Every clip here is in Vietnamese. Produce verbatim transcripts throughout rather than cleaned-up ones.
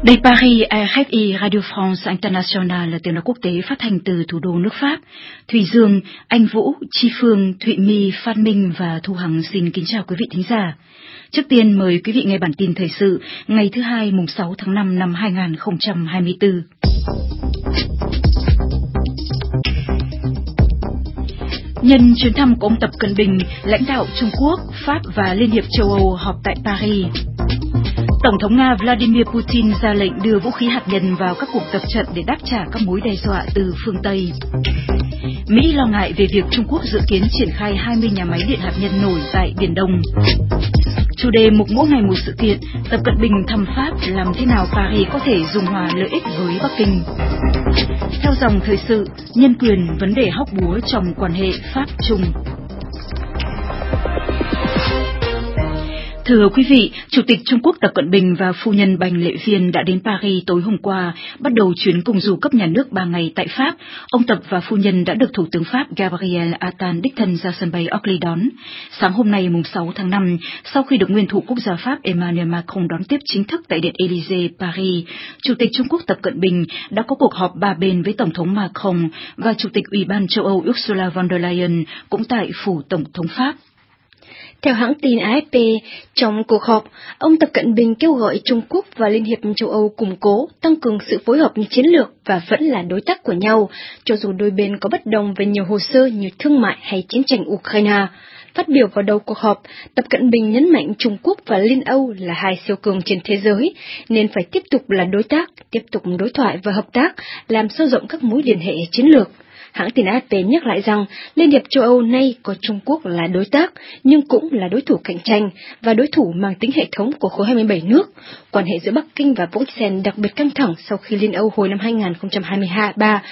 Đây Paris, rờ ép i Radio France International là tiếng nói quốc tế phát thanh từ thủ đô nước Pháp. Thùy Dương, Anh Vũ, Chi Phương, Thụy My, Phan Minh và Thu Hằng xin kính chào quý vị thính giả. Trước tiên mời quý vị nghe bản tin thời sự ngày thứ hai mùng sáu tháng năm năm hai nghìn không trăm hai mươi tư. Nhân chuyến thăm của ông Tập Cận Bình, lãnh đạo Trung Quốc, Pháp và Liên hiệp châu Âu họp tại Paris. Tổng thống Nga Vladimir Putin ra lệnh đưa vũ khí hạt nhân vào các cuộc tập trận để đáp trả các mối đe dọa từ phương Tây. Mỹ lo ngại về việc Trung Quốc dự kiến triển khai hai mươi nhà máy điện hạt nhân nổi tại Biển Đông. Chủ đề mục mỗi ngày một sự kiện, Tập Cận Bình thăm Pháp làm thế nào Paris có thể dung hòa lợi ích với Bắc Kinh. Theo dòng thời sự, nhân quyền vấn đề hóc búa trong quan hệ Pháp-Trung. Thưa quý vị, Chủ tịch Trung Quốc Tập Cận Bình và phu nhân Bành Lệ Viên đã đến Paris tối hôm qua, bắt đầu chuyến công du cấp nhà nước ba ngày tại Pháp. Ông Tập và phu nhân đã được Thủ tướng Pháp Gabriel Attal đích thân ra sân bay Orly đón. Sáng hôm nay mùng sáu tháng năm, sau khi được nguyên thủ quốc gia Pháp Emmanuel Macron đón tiếp chính thức tại Điện Élysée, Paris, Chủ tịch Trung Quốc Tập Cận Bình đã có cuộc họp ba bên với Tổng thống Macron và Chủ tịch Ủy ban châu Âu Ursula von der Leyen cũng tại phủ Tổng thống Pháp. Theo hãng tin a ép pê, trong cuộc họp, ông Tập Cận Bình kêu gọi Trung Quốc và Liên hiệp châu Âu củng cố, tăng cường sự phối hợp chiến lược và vẫn là đối tác của nhau, cho dù đôi bên có bất đồng về nhiều hồ sơ như thương mại hay chiến tranh Ukraine. Phát biểu vào đầu cuộc họp, Tập Cận Bình nhấn mạnh Trung Quốc và Liên Âu là hai siêu cường trên thế giới, nên phải tiếp tục là đối tác, tiếp tục đối thoại và hợp tác, làm sâu rộng các mối liên hệ chiến lược. Hãng tin a ép pê nhắc lại rằng Liên hiệp châu Âu nay có Trung Quốc là đối tác, nhưng cũng là đối thủ cạnh tranh và đối thủ mang tính hệ thống của khối hai mươi bảy nước. Quan hệ giữa Bắc Kinh và Bruxelles đặc biệt căng thẳng sau khi Liên Âu hồi năm hai nghìn không trăm hai mươi ba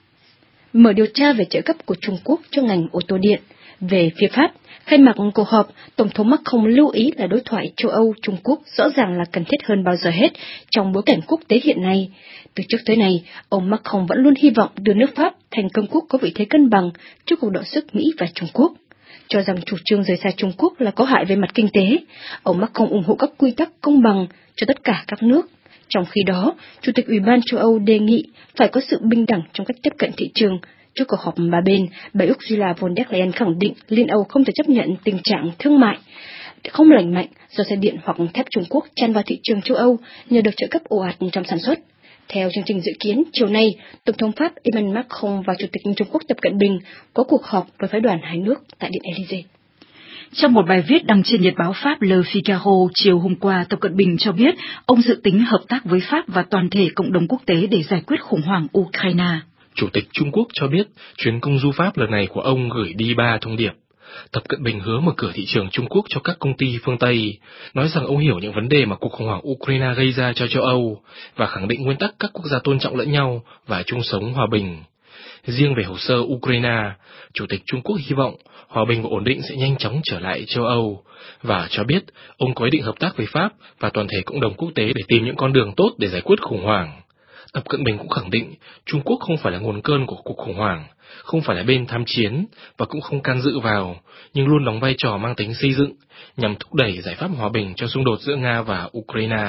mở điều tra về trợ cấp của Trung Quốc cho ngành ô tô điện. Về phía Pháp, khai mạc cuộc họp, Tổng thống Macron lưu ý là đối thoại châu Âu-Trung Quốc rõ ràng là cần thiết hơn bao giờ hết trong bối cảnh quốc tế hiện nay. Từ trước tới nay, ông Macron vẫn luôn hy vọng đưa nước Pháp thành cường quốc có vị thế cân bằng trước cuộc đọ sức Mỹ và Trung Quốc. Cho rằng chủ trương rời xa Trung Quốc là có hại về mặt kinh tế, ông Macron ủng hộ các quy tắc công bằng cho tất cả các nước. Trong khi đó, Chủ tịch Ủy ban châu Âu đề nghị phải có sự bình đẳng trong cách tiếp cận thị trường. Trước cuộc họp ba bên, bà Ursula von der Leyen khẳng định Liên Âu không thể chấp nhận tình trạng thương mại không lành mạnh do xe điện hoặc thép Trung Quốc tràn vào thị trường châu Âu nhờ được trợ cấp ồ ạt trong sản xuất. Theo chương trình dự kiến, chiều nay, Tổng thống Pháp Emmanuel Macron và Chủ tịch Trung Quốc Tập Cận Bình có cuộc họp với phái đoàn hai nước tại Điện Élysée. Trong một bài viết đăng trên nhật báo Pháp Le Figaro chiều hôm qua, Tập Cận Bình cho biết ông dự tính hợp tác với Pháp và toàn thể cộng đồng quốc tế để giải quyết khủng hoảng Ukraine. Chủ tịch Trung Quốc cho biết chuyến công du Pháp lần này của ông gửi đi ba thông điệp. Tập Cận Bình hứa mở cửa thị trường Trung Quốc cho các công ty phương Tây, nói rằng ông hiểu những vấn đề mà cuộc khủng hoảng Ukraine gây ra cho châu Âu và khẳng định nguyên tắc các quốc gia tôn trọng lẫn nhau và chung sống hòa bình. Riêng về hồ sơ Ukraine, Chủ tịch Trung Quốc hy vọng hòa bình và ổn định sẽ nhanh chóng trở lại châu Âu và cho biết ông có ý định hợp tác với Pháp và toàn thể cộng đồng quốc tế để tìm những con đường tốt để giải quyết khủng hoảng. Tập Cận Bình cũng khẳng định Trung Quốc không phải là nguồn cơn của cuộc khủng hoảng, không phải là bên tham chiến và cũng không can dự vào, nhưng luôn đóng vai trò mang tính xây dựng nhằm thúc đẩy giải pháp hòa bình cho xung đột giữa Nga và Ukraine.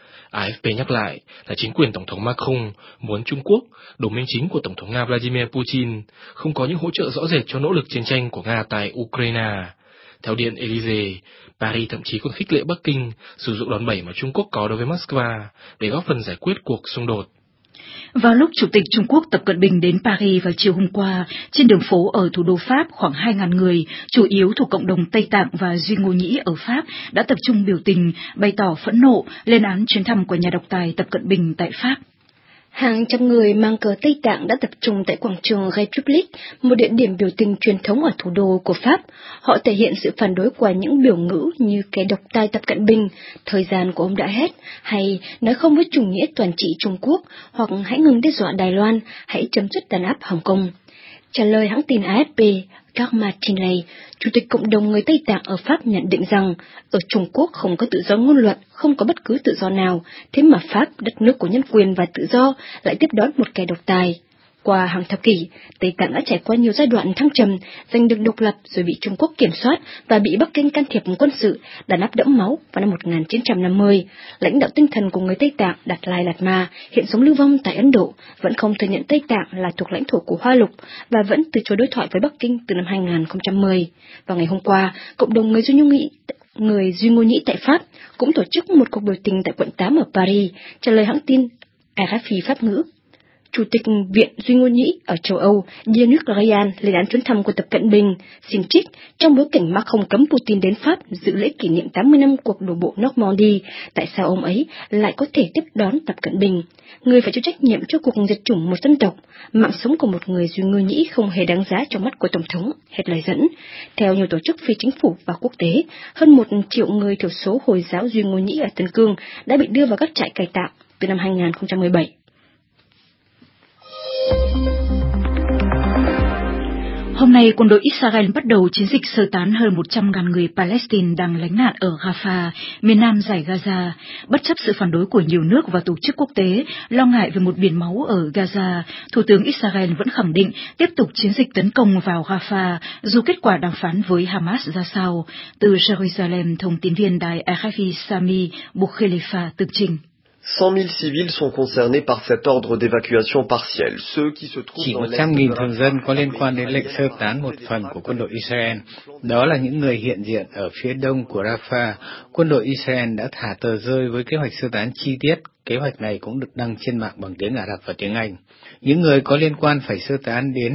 a ép pê nhắc lại là chính quyền Tổng thống Macron muốn Trung Quốc, đồng minh chính của Tổng thống Nga Vladimir Putin, không có những hỗ trợ rõ rệt cho nỗ lực chiến tranh của Nga tại Ukraine. Theo Điện Élysée, Paris thậm chí còn khích lệ Bắc Kinh sử dụng đòn bẩy mà Trung Quốc có đối với Moscow để góp phần giải quyết cuộc xung đột. Vào lúc Chủ tịch Trung Quốc Tập Cận Bình đến Paris vào chiều hôm qua, trên đường phố ở thủ đô Pháp khoảng hai nghìn người, chủ yếu thuộc cộng đồng Tây Tạng và Duy Ngô Nhĩ ở Pháp, đã tập trung biểu tình, bày tỏ phẫn nộ, lên án chuyến thăm của nhà độc tài Tập Cận Bình tại Pháp. Hàng trăm người mang cờ Tây Tạng đã tập trung tại quảng trường République, một địa điểm biểu tình truyền thống ở thủ đô của Pháp. Họ thể hiện sự phản đối qua những biểu ngữ như kẻ độc tài Tập Cận Bình, thời gian của ông đã hết, hay nói không với chủ nghĩa toàn trị Trung Quốc, hoặc hãy ngừng đe dọa Đài Loan, hãy chấm dứt đàn áp Hồng Kông. Trả lời hãng tin a ép pê, Karma Tinley, Chủ tịch Cộng đồng người Tây Tạng ở Pháp nhận định rằng, ở Trung Quốc không có tự do ngôn luận, không có bất cứ tự do nào, thế mà Pháp, đất nước của nhân quyền và tự do, lại tiếp đón một kẻ độc tài. Qua hàng thập kỷ, Tây Tạng đã trải qua nhiều giai đoạn thăng trầm, giành được độc lập rồi bị Trung Quốc kiểm soát và bị Bắc Kinh can thiệp quân sự, đàn áp đẫm máu vào năm một nghìn chín trăm năm mươi. Lãnh đạo tinh thần của người Tây Tạng Đạt Lai Lạt Ma hiện sống lưu vong tại Ấn Độ, vẫn không thừa nhận Tây Tạng là thuộc lãnh thổ của Hoa Lục và vẫn từ chối đối thoại với Bắc Kinh từ năm hai nghìn không trăm mười. Vào ngày hôm qua, cộng đồng người Duy Ngô Nhĩ người Duy Ngô Nhĩ tại Pháp cũng tổ chức một cuộc biểu tình tại quận tám ở Paris, trả lời hãng tin a ép pê Pháp ngữ. Chủ tịch Viện Duy Ngô Nhĩ ở châu Âu, Jean-Luc Ryan, lên án chuyến thăm của Tập Cận Bình, xin trích trong bối cảnh Macron cấm Putin đến Pháp dự lễ kỷ niệm tám mươi năm cuộc đổ bộ Normandy. Tại sao ông ấy lại có thể tiếp đón Tập Cận Bình? Người phải chịu trách nhiệm cho cuộc diệt chủng một dân tộc, mạng sống của một người Duy Ngô Nhĩ không hề đáng giá trong mắt của Tổng thống, hết lời dẫn. Theo nhiều tổ chức phi chính phủ và quốc tế, hơn một triệu người thiểu số Hồi giáo Duy Ngô Nhĩ ở Tân Cương đã bị đưa vào các trại cai tạo từ năm hai nghìn không trăm mười bảy. Hôm nay, quân đội Israel bắt đầu chiến dịch sơ tán hơn một trăm nghìn người Palestine đang lánh nạn ở Rafah, miền nam dải Gaza. Bất chấp sự phản đối của nhiều nước và tổ chức quốc tế, lo ngại về một biển máu ở Gaza, Thủ tướng Israel vẫn khẳng định tiếp tục chiến dịch tấn công vào Rafah, dù kết quả đàm phán với Hamas ra sao. Từ Jerusalem, thông tin viên đài a ép pê Sami Boukhelifa tường trình. cent mille civils sont concernés par cet ordre d'évacuation partielle. Ceux qui se trouvent Chỉ dans một trăm nghìn thường dân có liên quan đến lệnh sơ tán một phần của quân đội Israel. Đó là những người hiện diện ở phía đông của Rafah. Quân đội Israel đã thả tờ rơi với kế hoạch sơ tán chi tiết. Kế hoạch này cũng được đăng trên mạng bằng tiếng Ả Rập và tiếng Anh. Những người có liên quan phải sơ tán đến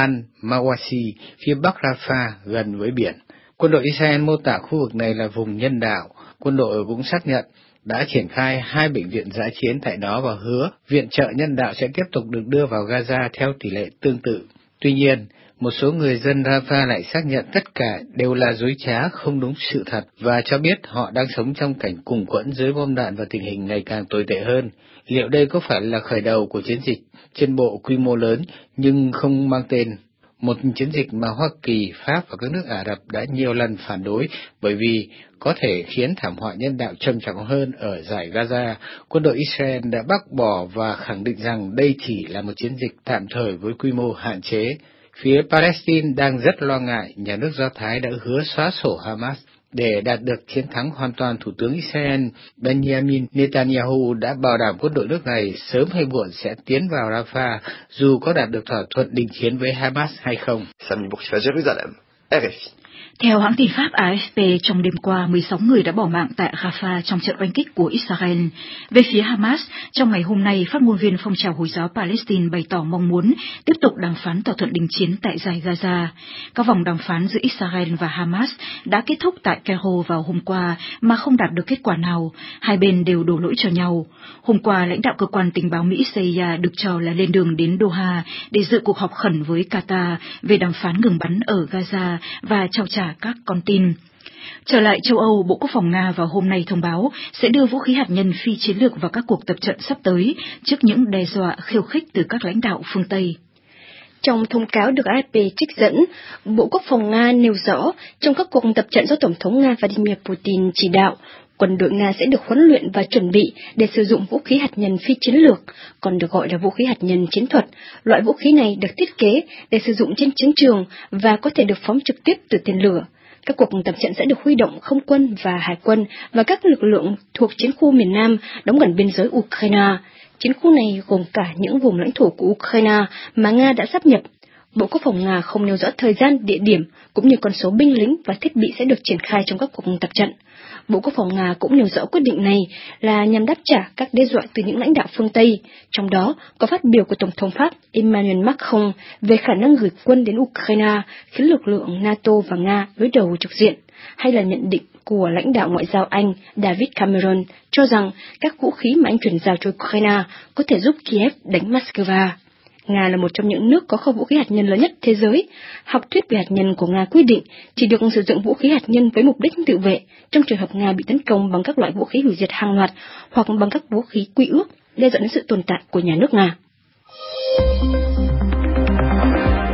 Al-Mawasi, phía bắc Rafah, gần với biển. Quân đội Israel mô tả khu vực này là vùng nhân đạo. Quân đội cũng xác nhận đã triển khai hai bệnh viện dã chiến tại đó và hứa viện trợ nhân đạo sẽ tiếp tục được đưa vào Gaza theo tỷ lệ tương tự. Tuy nhiên, một số người dân Rafah lại xác nhận tất cả đều là dối trá, không đúng sự thật và cho biết họ đang sống trong cảnh cùng quẫn dưới bom đạn và tình hình ngày càng tồi tệ hơn. Liệu đây có phải là khởi đầu của chiến dịch trên bộ quy mô lớn nhưng không mang tên? Một chiến dịch mà Hoa Kỳ, Pháp và các nước Ả Rập đã nhiều lần phản đối bởi vì có thể khiến thảm họa nhân đạo trầm trọng hơn ở dải Gaza. Quân đội Israel đã bác bỏ và khẳng định rằng đây chỉ là một chiến dịch tạm thời với quy mô hạn chế. Phía Palestine đang rất lo ngại nhà nước Do Thái đã hứa xóa sổ Hamas. Để đạt được chiến thắng hoàn toàn, Thủ tướng Israel Benjamin Netanyahu đã bảo đảm quân đội nước này sớm hay muộn sẽ tiến vào Rafah, dù có đạt được thỏa thuận đình chiến với Hamas hay không. Sami Boukhelifa, Jerusalem, R F I. Theo hãng tin Pháp a ép pê, trong đêm qua, mười sáu người đã bỏ mạng tại Rafah trong trận oanh kích của Israel. Về phía Hamas, trong ngày hôm nay, phát ngôn viên phong trào Hồi giáo Palestine bày tỏ mong muốn tiếp tục đàm phán thỏa thuận đình chiến tại dải Gaza. Các vòng đàm phán giữa Israel và Hamas đã kết thúc tại Cairo vào hôm qua mà không đạt được kết quả nào. Hai bên đều đổ lỗi cho nhau. Hôm qua, lãnh đạo cơ quan tình báo Mỹ xê i a được cho là lên đường đến Doha để dự cuộc họp khẩn với Qatar về đàm phán ngừng bắn ở Gaza và trao trả các con tin. Trở lại châu Âu, Bộ Quốc phòng Nga vào hôm nay thông báo sẽ đưa vũ khí hạt nhân phi chiến lược vào các cuộc tập trận sắp tới trước những đe dọa khiêu khích từ các lãnh đạo phương Tây. Trong thông cáo được a ép pê trích dẫn, Bộ Quốc phòng Nga nêu rõ trong các cuộc tập trận do Tổng thống Nga Vladimir Putin chỉ đạo, quân đội Nga sẽ được huấn luyện và chuẩn bị để sử dụng vũ khí hạt nhân phi chiến lược, còn được gọi là vũ khí hạt nhân chiến thuật. Loại vũ khí này được thiết kế để sử dụng trên chiến trường và có thể được phóng trực tiếp từ tên lửa. Các cuộc tập trận sẽ được huy động không quân và hải quân và các lực lượng thuộc chiến khu miền Nam đóng gần biên giới Ukraine. Chiến khu này gồm cả những vùng lãnh thổ của Ukraine mà Nga đã sáp nhập. Bộ Quốc phòng Nga không nêu rõ thời gian, địa điểm cũng như con số binh lính và thiết bị sẽ được triển khai trong các cuộc tập trận. Bộ Quốc phòng Nga cũng nêu rõ quyết định này là nhằm đáp trả các đe dọa từ những lãnh đạo phương Tây, trong đó có phát biểu của Tổng thống Pháp Emmanuel Macron về khả năng gửi quân đến Ukraine khiến lực lượng NATO và Nga đối đầu trực diện, hay là nhận định của lãnh đạo ngoại giao Anh David Cameron cho rằng các vũ khí mà anh chuyển giao cho Ukraine có thể giúp Kiev đánh Moscow. Nga là một trong những nước có kho vũ khí hạt nhân lớn nhất thế giới. Học thuyết về hạt nhân của Nga quy định chỉ được sử dụng vũ khí hạt nhân với mục đích tự vệ trong trường hợp Nga bị tấn công bằng các loại vũ khí hủy diệt hàng loạt hoặc bằng các vũ khí quy ước đe dọa đến sự tồn tại của nhà nước Nga.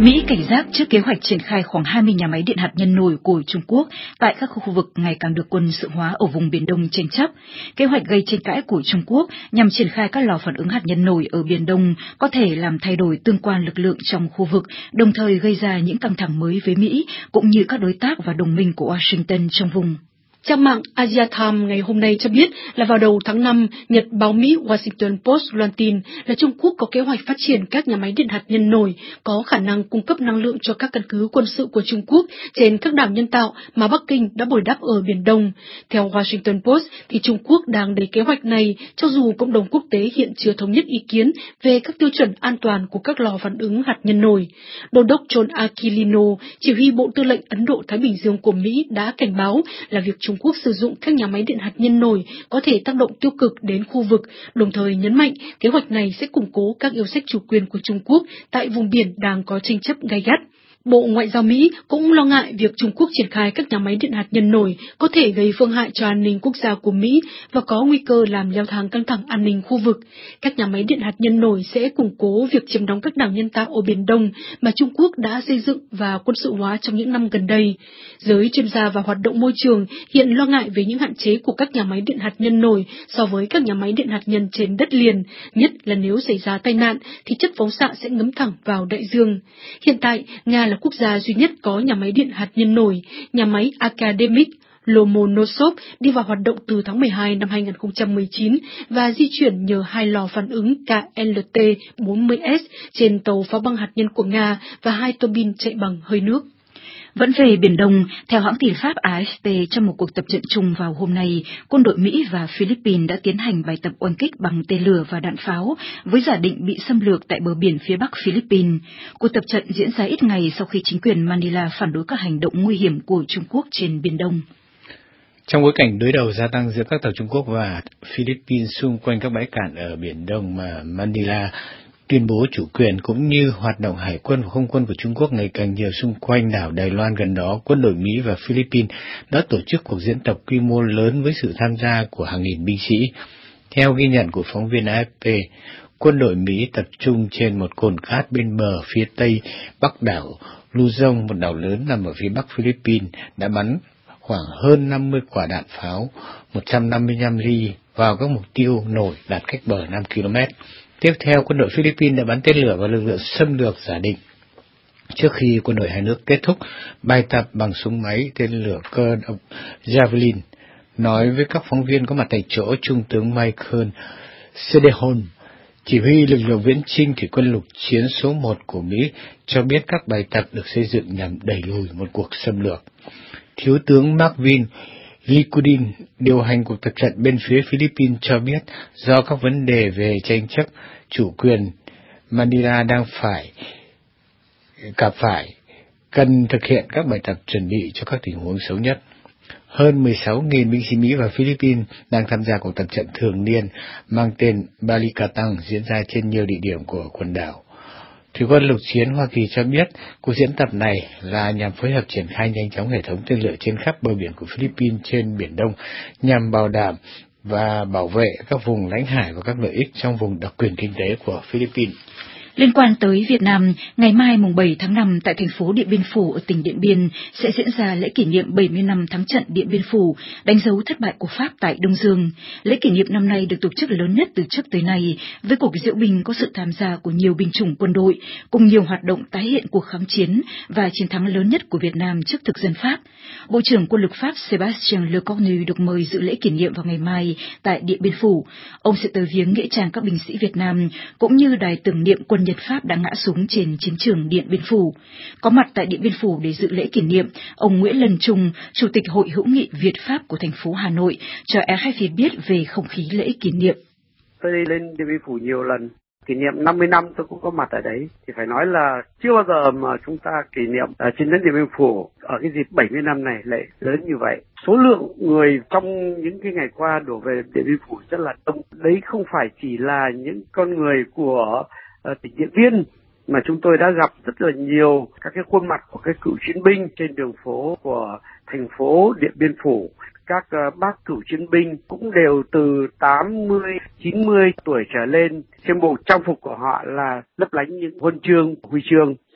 Mỹ cảnh giác trước kế hoạch triển khai khoảng hai mươi nhà máy điện hạt nhân nổi của Trung Quốc tại các khu vực ngày càng được quân sự hóa ở vùng Biển Đông tranh chấp. Kế hoạch gây tranh cãi của Trung Quốc nhằm triển khai các lò phản ứng hạt nhân nổi ở Biển Đông có thể làm thay đổi tương quan lực lượng trong khu vực, đồng thời gây ra những căng thẳng mới với Mỹ cũng như các đối tác và đồng minh của Washington trong vùng. Trang mạng Asia Times ngày hôm nay cho biết là vào đầu tháng năm, Nhật báo Mỹ Washington Post loan tin là Trung Quốc có kế hoạch phát triển các nhà máy điện hạt nhân nổi có khả năng cung cấp năng lượng cho các căn cứ quân sự của Trung Quốc trên các đảo nhân tạo mà Bắc Kinh đã bồi đắp ở Biển Đông. Theo Washington Post, thì Trung Quốc đang đẩy kế hoạch này cho dù cộng đồng quốc tế hiện chưa thống nhất ý kiến về các tiêu chuẩn an toàn của các lò phản ứng hạt nhân nổi. Đô đốc John Aquilino, chỉ huy Bộ Tư lệnh Ấn Độ-Thái Bình Dương của Mỹ đã cảnh báo là việc Trung Quốc sử dụng các nhà máy điện hạt nhân nổi có thể tác động tiêu cực đến khu vực, đồng thời nhấn mạnh kế hoạch này sẽ củng cố các yêu sách chủ quyền của Trung Quốc tại vùng biển đang có tranh chấp gay gắt. Bộ Ngoại giao Mỹ cũng lo ngại việc Trung Quốc triển khai các nhà máy điện hạt nhân nổi có thể gây phương hại cho an ninh quốc gia của Mỹ và có nguy cơ làm leo thang căng thẳng an ninh khu vực. Các nhà máy điện hạt nhân nổi sẽ củng cố việc chiếm đóng các đảo nhân tạo ở Biển Đông mà Trung Quốc đã xây dựng và quân sự hóa trong những năm gần đây. Giới chuyên gia và hoạt động môi trường hiện lo ngại về những hạn chế của các nhà máy điện hạt nhân nổi so với các nhà máy điện hạt nhân trên đất liền, nhất là nếu xảy ra tai nạn thì chất phóng xạ sẽ ngấm thẳng vào đại dương. Hiện tại, Nga là quốc gia duy nhất có nhà máy điện hạt nhân nổi. Nhà máy Akademik Lomonosov đi vào hoạt động từ tháng mười hai năm hai nghìn không trăm mười chín và di chuyển nhờ hai lò phản ứng K L T bốn mươi S trên tàu pháo băng hạt nhân của Nga và hai tua bin chạy bằng hơi nước. Vẫn về Biển Đông, theo hãng tin Pháp A F P, trong một cuộc tập trận chung vào hôm nay, quân đội Mỹ và Philippines đã tiến hành bài tập oanh kích bằng tên lửa và đạn pháo với giả định bị xâm lược tại bờ biển phía bắc Philippines. Cuộc tập trận diễn ra ít ngày sau khi chính quyền Manila phản đối các hành động nguy hiểm của Trung Quốc trên Biển Đông. Trong bối cảnh đối đầu gia tăng giữa các tàu Trung Quốc và Philippines xung quanh các bãi cạn ở Biển Đông mà Manila tuyên bố chủ quyền cũng như hoạt động hải quân và không quân của Trung Quốc ngày càng nhiều xung quanh đảo Đài Loan gần đó, quân đội Mỹ và Philippines đã tổ chức cuộc diễn tập quy mô lớn với sự tham gia của hàng nghìn binh sĩ. Theo ghi nhận của phóng viên A F P, quân đội Mỹ tập trung trên một cồn cát bên bờ phía tây bắc đảo Luzon, một đảo lớn nằm ở phía bắc Philippines, đã bắn khoảng hơn năm mươi quả đạn pháo một trăm năm mươi lăm ly vào các mục tiêu nổi đặt cách bờ năm ki lô mét. Tiếp theo, quân đội Philippines đã bắn tên lửa vào lực lượng xâm lược giả định. Trước khi quân đội hai nước kết thúc bài tập bằng súng máy tên lửa Curve Javelin, nói với các phóng viên có mặt tại chỗ, Trung tướng Michael Cedehon, chỉ huy lực lượng viễn chinh thủy quân lục chiến số một của Mỹ, cho biết các bài tập được xây dựng nhằm đẩy lùi một cuộc xâm lược. Thiếu tướng Marvin Likudin, điều hành cuộc tập trận bên phía Philippines, cho biết do các vấn đề về tranh chấp chủ quyền, Manila đang phải gặp phải cần thực hiện các bài tập chuẩn bị cho các tình huống xấu nhất. Hơn mười sáu nghìn binh sĩ Mỹ và Philippines đang tham gia cuộc tập trận thường niên mang tên Balikatang diễn ra trên nhiều địa điểm của quần đảo. Thủy quân lục chiến Hoa Kỳ cho biết cuộc diễn tập này là nhằm phối hợp triển khai nhanh chóng hệ thống tên lửa trên khắp bờ biển của Philippines trên Biển Đông nhằm bảo đảm và bảo vệ các vùng lãnh hải và các lợi ích trong vùng đặc quyền kinh tế của Philippines. Liên quan tới Việt Nam, ngày mai mùng bảy tháng năm tại thành phố Điện Biên Phủ ở tỉnh Điện Biên sẽ diễn ra lễ kỷ niệm bảy mươi năm thắng trận Điện Biên Phủ, đánh dấu thất bại của Pháp tại Đông Dương. Lễ kỷ niệm năm nay được tổ chức lớn nhất từ trước tới nay, với cuộc diễu binh có sự tham gia của nhiều binh chủng quân đội, cùng nhiều hoạt động tái hiện cuộc kháng chiến và chiến thắng lớn nhất của Việt Nam trước thực dân Pháp. Bộ trưởng Quân lực Pháp Sébastien Lecornu được mời dự lễ kỷ niệm vào ngày mai tại Điện Biên Phủ. Ông sẽ tới viếng nghĩa trang các binh sĩ Việt Nam, cũng như đài tưởng niệm quân Nhật Pháp đã ngã xuống trên chiến trường Điện Biên Phủ. Có mặt tại Điện Biên Phủ để dự lễ kỷ niệm, ông Nguyễn Lân Trung, Chủ tịch Hội hữu nghị Việt Pháp của thành phố Hà Nội, cho A F P biết về không khí lễ kỷ niệm. Tôi đi lên Điện Biên Phủ nhiều lần, kỷ niệm năm mươi năm tôi cũng có mặt ở đấy, thì phải nói là chưa bao giờ mà chúng ta kỷ niệm ở chiến thắng Điện Biên Phủ ở cái dịp bảy mươi năm này lại lớn như vậy. Số lượng người trong những cái ngày qua đổ về Điện Biên Phủ rất là đông. Đấy không phải chỉ là những con người của uh, tỉnh Điện Biên, mà chúng tôi đã gặp rất là nhiều các cái khuôn mặt của các cựu chiến binh trên đường phố của thành phố Điện Biên Phủ. Các uh, bác cựu chiến binh cũng đều từ tám mươi, chín mươi tuổi trở lên, trên bộ trang phục của họ là lấp lánh những huân chương, huy chương.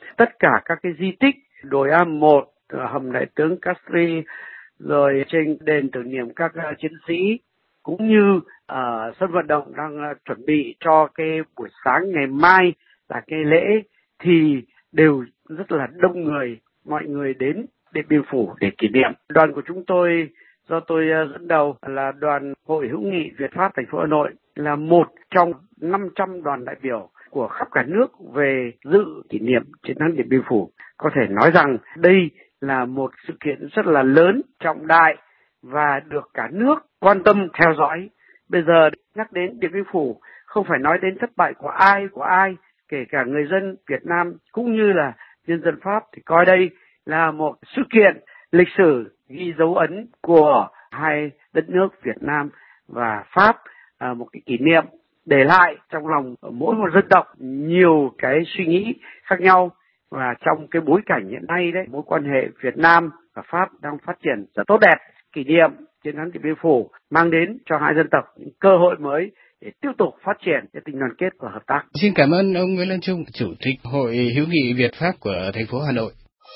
tất cả các cái di tích, đồi A một, hầm đại tướng Castries, rồi trên đền tưởng niệm các uh, chiến sĩ, cũng như ở uh, sân vận động đang uh, chuẩn bị cho cái buổi sáng ngày mai là cái lễ, thì đều rất là đông người, mọi người đến Điện Biên Phủ để kỷ niệm. Đoàn của chúng tôi do tôi uh, dẫn đầu là đoàn Hội hữu nghị Việt Pháp thành phố Hà Nội, là một trong năm trăm đoàn đại biểu của khắp cả nước về dự kỷ niệm chiến thắng Điện Biên Phủ. Có thể nói rằng đây là một sự kiện rất là lớn, trọng đại và được cả nước quan tâm theo dõi. Bây giờ nhắc đến Điện Biên Phủ không phải nói đến thất bại của ai của ai, kể cả người dân Việt Nam cũng như là nhân dân Pháp, thì coi đây là một sự kiện lịch sử ghi dấu ấn của hai đất nước Việt Nam và Pháp, à, một cái kỷ niệm để lại trong lòng mỗi một dân tộc nhiều cái suy nghĩ khác nhau. Và trong cái bối cảnh hiện nay đấy, mối quan hệ Việt Nam và Pháp đang phát triển rất tốt đẹp. Kỷ niệm chiến thắng Điện Biên Phủ mang đến cho hai dân tộc những cơ hội mới để tiếp tục phát triển cái tình đoàn kết và hợp tác. Xin cảm ơn ông Nguyễn Lân Trung, Chủ tịch Hội hữu nghị Việt Pháp của thành phố Hà Nội.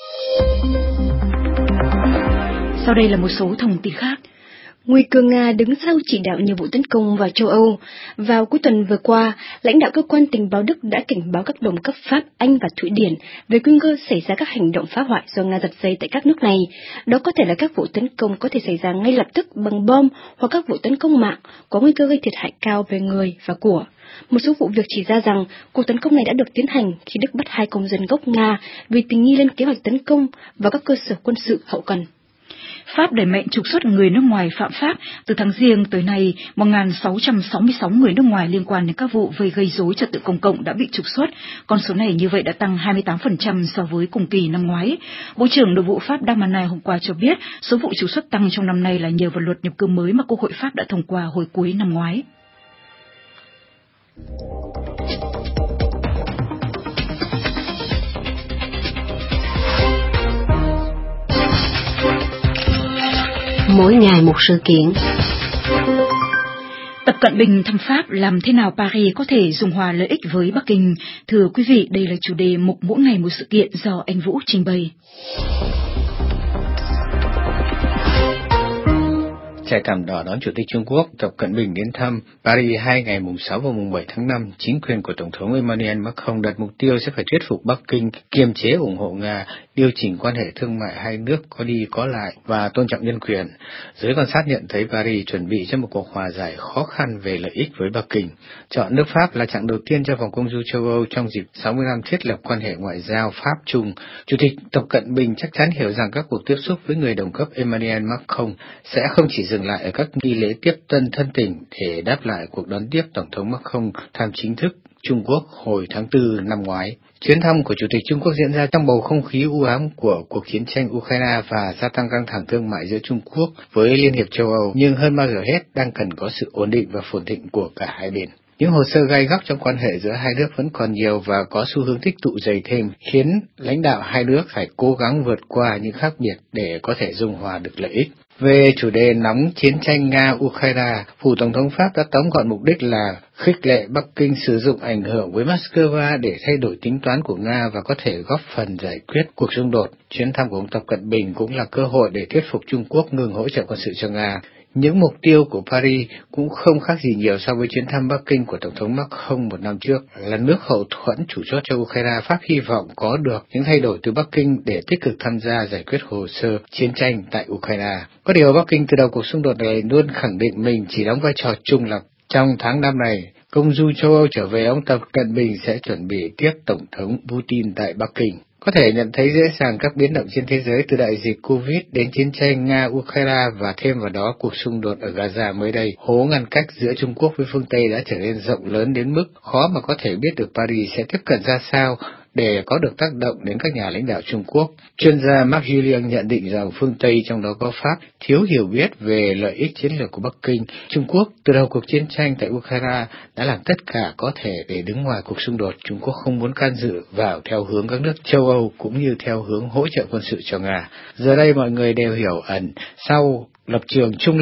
Sau đây là một số thông tin khác. Nguy cơ Nga đứng sau chỉ đạo nhiều vụ tấn công vào châu Âu. Vào cuối tuần vừa qua, lãnh đạo cơ quan tình báo Đức đã cảnh báo các đồng cấp Pháp, Anh và Thụy Điển về nguy cơ xảy ra các hành động phá hoại do Nga giật dây tại các nước này. Đó có thể là các vụ tấn công có thể xảy ra ngay lập tức bằng bom hoặc các vụ tấn công mạng có nguy cơ gây thiệt hại cao về người và của. Một số vụ việc chỉ ra rằng cuộc tấn công này đã được tiến hành khi Đức bắt hai công dân gốc Nga vì tình nghi lên kế hoạch tấn công vào các cơ sở quân sự hậu cần. Pháp đẩy mạnh trục xuất người nước ngoài phạm pháp. Từ tháng Giêng tới nay, một nghìn sáu trăm sáu mươi sáu người nước ngoài liên quan đến các vụ về gây rối trật tự công cộng đã bị trục xuất. Con số này như vậy đã tăng hai mươi tám phần trăm so với cùng kỳ năm ngoái. Bộ trưởng Nội vụ Pháp Darmanin hôm qua cho biết số vụ trục xuất tăng trong năm nay là nhờ vào luật nhập cư mới mà Quốc hội Pháp đã thông qua hồi cuối năm ngoái. Mỗi ngày một sự kiện. Tập Cận Bình thăm Pháp, làm thế nào Paris có thể dung hòa lợi ích với Bắc Kinh? Thưa quý vị, đây là chủ đề mục mỗi ngày một sự kiện do anh Vũ trình bày. Trải thảm đỏ đón Chủ tịch Trung Quốc Tập Cận Bình đến thăm Paris hai ngày mùng sáu và mùng bảy tháng năm, chính quyền của Tổng thống Emmanuel Macron đặt mục tiêu sẽ phải thuyết phục Bắc Kinh kiềm chế ủng hộ Nga, điều chỉnh quan hệ thương mại hai nước có đi có lại và tôn trọng nhân quyền. Giới quan sát nhận thấy Paris chuẩn bị cho một cuộc hòa giải khó khăn về lợi ích với Bắc Kinh. Chọn nước Pháp là chặng đầu tiên cho vòng công du châu Âu trong dịp sáu mươi năm thiết lập quan hệ ngoại giao Pháp-Trung. Chủ tịch Tập Cận Bình chắc chắn hiểu rằng các cuộc tiếp xúc với người đồng cấp Emmanuel Macron sẽ không chỉ dừng lại ở các nghi lễ tiếp tân thân tình để đáp lại cuộc đón tiếp Tổng thống Macron thăm chính thức Trung Quốc hồi tháng tư năm ngoái. Chuyến thăm của Chủ tịch Trung Quốc diễn ra trong bầu không khí u ám của cuộc chiến tranh Ukraine và gia tăng căng thẳng thương mại giữa Trung Quốc với Liên hiệp châu Âu, nhưng hơn bao giờ hết đang cần có sự ổn định và phồn thịnh của cả hai bên. Những hồ sơ gay góc trong quan hệ giữa hai nước vẫn còn nhiều và có xu hướng tích tụ dày thêm, khiến lãnh đạo hai nước phải cố gắng vượt qua những khác biệt để có thể dung hòa được lợi ích. Về chủ đề nóng chiến tranh Nga-Ukraine, Phủ Tổng thống Pháp đã tóm gọn mục đích là khích lệ Bắc Kinh sử dụng ảnh hưởng với Moscow để thay đổi tính toán của Nga và có thể góp phần giải quyết cuộc xung đột. Chuyến thăm của ông Tập Cận Bình cũng là cơ hội để thuyết phục Trung Quốc ngừng hỗ trợ quân sự cho Nga. Những mục tiêu của Paris cũng không khác gì nhiều so với chuyến thăm Bắc Kinh của Tổng thống Macron một năm trước. Là nước hậu thuẫn chủ chốt cho Ukraine, Pháp hy vọng có được những thay đổi từ Bắc Kinh để tích cực tham gia giải quyết hồ sơ chiến tranh tại Ukraine. Có điều Bắc Kinh từ đầu cuộc xung đột này luôn khẳng định mình chỉ đóng vai trò trung lập. Trong tháng năm này, công du châu Âu trở về, ông Tập Cận Bình sẽ chuẩn bị tiếp Tổng thống Putin tại Bắc Kinh. Có thể nhận thấy dễ dàng các biến động trên thế giới từ đại dịch Covid đến chiến tranh Nga-Ukraine và thêm vào đó cuộc xung đột ở Gaza mới đây. Hố ngăn cách giữa Trung Quốc với phương Tây đã trở nên rộng lớn đến mức khó mà có thể biết được Paris sẽ tiếp cận ra sao để có được tác động đến các nhà lãnh đạo Trung Quốc. Chuyên gia Mark Julien nhận định rằng phương Tây, trong đó có Pháp, thiếu hiểu biết về lợi ích chiến lược của Bắc Kinh. Trung Quốc từ đầu cuộc chiến tranh tại Ukraine đã làm tất cả có thể để đứng ngoài cuộc xung đột. Trung Quốc không muốn can dự vào theo hướng các nước châu Âu cũng như theo hướng hỗ trợ quân sự cho Nga. Giờ đây mọi người đều hiểu ẩn sau lập trường trung lập,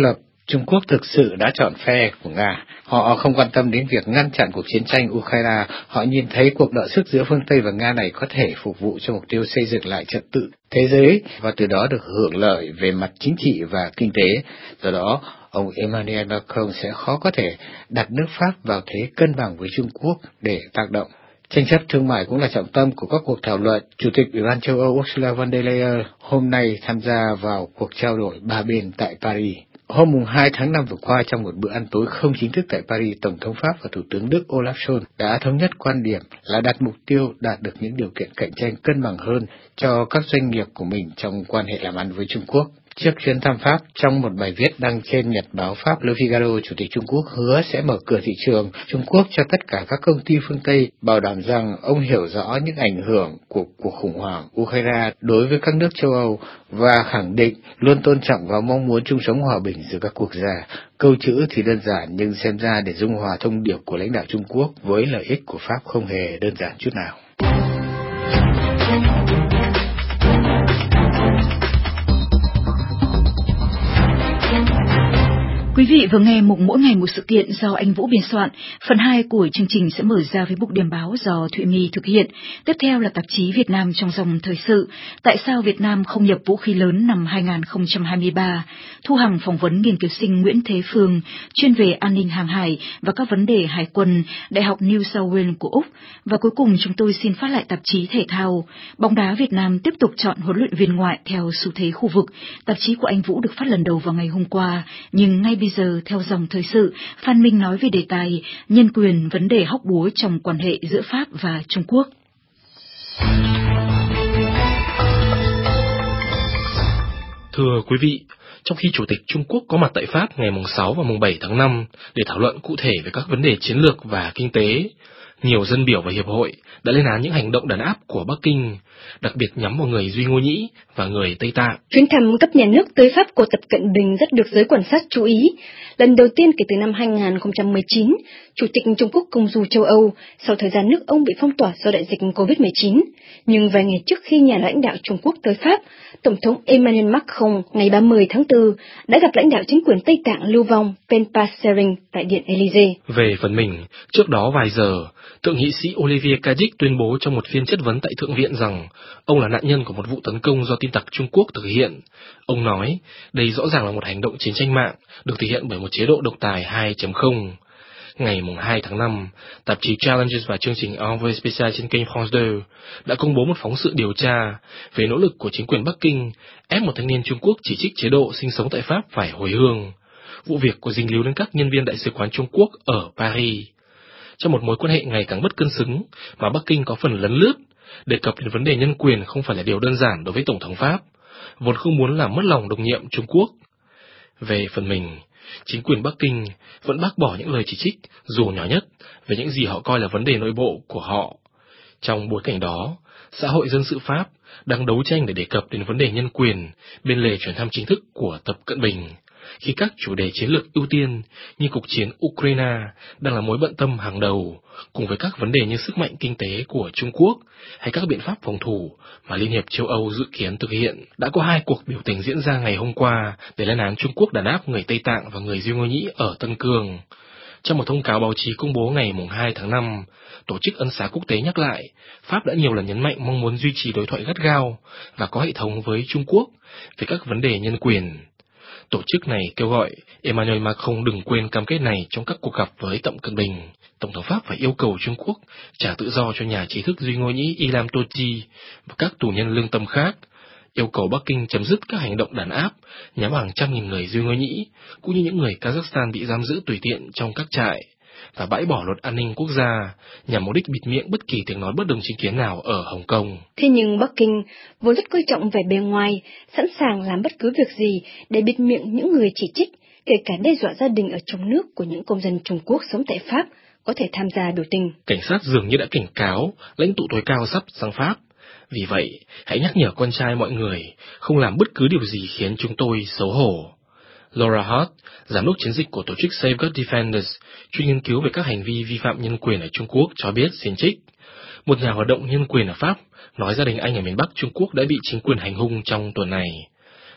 Trung Quốc thực sự đã chọn phe của Nga. Họ không quan tâm đến việc ngăn chặn cuộc chiến tranh Ukraine, họ nhìn thấy cuộc đọ sức giữa phương Tây và Nga này có thể phục vụ cho mục tiêu xây dựng lại trật tự thế giới và từ đó được hưởng lợi về mặt chính trị và kinh tế. Do đó, ông Emmanuel Macron sẽ khó có thể đặt nước Pháp vào thế cân bằng với Trung Quốc để tác động. Tranh chấp thương mại cũng là trọng tâm của các cuộc thảo luận. Chủ tịch Ủy ban châu Âu Ursula von der Leyen hôm nay tham gia vào cuộc trao đổi ba bên tại Paris. Hôm hai tháng năm vừa qua, trong một bữa ăn tối không chính thức tại Paris, Tổng thống Pháp và Thủ tướng Đức Olaf Scholz đã thống nhất quan điểm là đặt mục tiêu đạt được những điều kiện cạnh tranh cân bằng hơn cho các doanh nghiệp của mình trong quan hệ làm ăn với Trung Quốc. Trước chuyến thăm Pháp, trong một bài viết đăng trên nhật báo Pháp Le Figaro, Chủ tịch Trung Quốc hứa sẽ mở cửa thị trường Trung Quốc cho tất cả các công ty phương Tây, bảo đảm rằng ông hiểu rõ những ảnh hưởng của cuộc khủng hoảng Ukraine đối với các nước châu Âu và khẳng định luôn tôn trọng và mong muốn chung sống hòa bình giữa các quốc gia. Câu chữ thì đơn giản nhưng xem ra để dung hòa thông điệp của lãnh đạo Trung Quốc với lợi ích của Pháp không hề đơn giản chút nào. Quý vị vừa nghe mục Mỗi Ngày Một Sự Kiện do anh Vũ biên soạn. Phần hai của chương trình sẽ mở ra với mục điểm báo do Thụy My thực hiện. Tiếp theo là tạp chí Việt Nam trong dòng thời sự. Tại sao Việt Nam không nhập vũ khí lớn năm hai không hai ba? Thu Hằng phỏng vấn nghiên cứu sinh Nguyễn Thế Phương, chuyên về an ninh hàng hải và các vấn đề hải quân, Đại học New South Wales của Úc. Và cuối cùng chúng tôi xin phát lại tạp chí Thể thao. Bóng đá Việt Nam tiếp tục chọn huấn luyện viên ngoại theo xu thế khu vực. Tạp chí của anh Vũ được phát lần đầu vào ngày hôm qua, nhưng ngay bây giờ theo dòng thời sự, Phan Minh nói về đề tài nhân quyền, vấn đề hóc búa trong quan hệ giữa Pháp và Trung Quốc. Thưa quý vị, trong khi Chủ tịch Trung Quốc có mặt tại Pháp ngày sáu và bảy tháng năm để thảo luận cụ thể về các vấn đề chiến lược và kinh tế, nhiều dân biểu và hiệp hội đã lên án những hành động đàn áp của Bắc Kinh, đặc biệt nhắm vào người Duy Ngô Nhĩ và người Tây Tạng. Chuyến thăm cấp nhà nước tới Pháp của Tập Cận Bình rất được giới quan sát chú ý. Lần đầu tiên kể từ năm hai không một chín, Chủ tịch Trung Quốc công du châu Âu sau thời gian nước ông bị phong tỏa do đại dịch covid mười chín. Nhưng vài ngày trước khi nhà lãnh đạo Trung Quốc tới Pháp, Tổng thống Emmanuel Macron ngày ba mươi tháng tư đã gặp lãnh đạo chính quyền Tây Tạng lưu vong Penpa Sering tại Điện Élysée. Về phần mình, trước đó vài giờ, Thượng nghị sĩ Olivier Cadic tuyên bố trong một phiên chất vấn tại Thượng viện rằng ông là nạn nhân của một vụ tấn công do tin tặc Trung Quốc thực hiện. Ông nói, đây rõ ràng là một hành động chiến tranh mạng được thực hiện bởi một chế độ độc tài hai chấm không. Ngày hai tháng năm, tạp chí Challenges và chương trình Envoy Special trên kênh France deux đã công bố một phóng sự điều tra về nỗ lực của chính quyền Bắc Kinh ép một thanh niên Trung Quốc chỉ trích chế độ sinh sống tại Pháp phải hồi hương. Vụ việc có dính líu đến các nhân viên đại sứ quán Trung Quốc ở Paris. Trong một mối quan hệ ngày càng bất cân xứng mà Bắc Kinh có phần lấn lướt, đề cập đến vấn đề nhân quyền không phải là điều đơn giản đối với Tổng thống Pháp, vốn không muốn làm mất lòng đồng nhiệm Trung Quốc. Về phần mình, chính quyền Bắc Kinh vẫn bác bỏ những lời chỉ trích, dù nhỏ nhất, về những gì họ coi là vấn đề nội bộ của họ. Trong bối cảnh đó, xã hội dân sự Pháp đang đấu tranh để đề cập đến vấn đề nhân quyền bên lề chuyến thăm chính thức của Tập Cận Bình, khi các chủ đề chiến lược ưu tiên như cuộc chiến Ukraine đang là mối bận tâm hàng đầu, cùng với các vấn đề như sức mạnh kinh tế của Trung Quốc hay các biện pháp phòng thủ mà Liên hiệp châu Âu dự kiến thực hiện. Đã có hai cuộc biểu tình diễn ra ngày hôm qua để lên án Trung Quốc đàn áp người Tây Tạng và người Duy Ngô Nhĩ ở Tân Cương. Trong một thông cáo báo chí công bố ngày hai tháng năm, Tổ chức Ân xá Quốc tế nhắc lại, Pháp đã nhiều lần nhấn mạnh mong muốn duy trì đối thoại gắt gao và có hệ thống với Trung Quốc về các vấn đề nhân quyền. Tổ chức này kêu gọi Emmanuel Macron đừng quên cam kết này trong các cuộc gặp với Tập Cận Bình. Tổng thống Pháp phải yêu cầu Trung Quốc trả tự do cho nhà trí thức Duy Ngô Nhĩ Ilham Tohti và các tù nhân lương tâm khác, yêu cầu Bắc Kinh chấm dứt các hành động đàn áp nhắm vào hàng trăm nghìn người Duy Ngô Nhĩ, cũng như những người Kazakhstan bị giam giữ tùy tiện trong các trại, và bãi bỏ luật an ninh quốc gia nhằm mục đích bịt miệng bất kỳ tiếng nói bất đồng chính kiến nào ở Hồng Kông. Thế nhưng Bắc Kinh vốn rất coi trọng vẻ bề ngoài, sẵn sàng làm bất cứ việc gì để bịt miệng những người chỉ trích, kể cả đe dọa gia đình ở trong nước của những công dân Trung Quốc sống tại Pháp có thể tham gia biểu tình. Cảnh sát dường như đã cảnh cáo lãnh tụ tối cao sắp sang Pháp. Vì vậy, hãy nhắc nhở con trai mọi người không làm bất cứ điều gì khiến chúng tôi xấu hổ. Laura Hart, giám đốc chiến dịch của tổ chức Safeguard Defenders, chuyên nghiên cứu về các hành vi vi phạm nhân quyền ở Trung Quốc, cho biết, xin trích, một nhà hoạt động nhân quyền ở Pháp nói gia đình anh ở miền Bắc Trung Quốc đã bị chính quyền hành hung trong tuần này.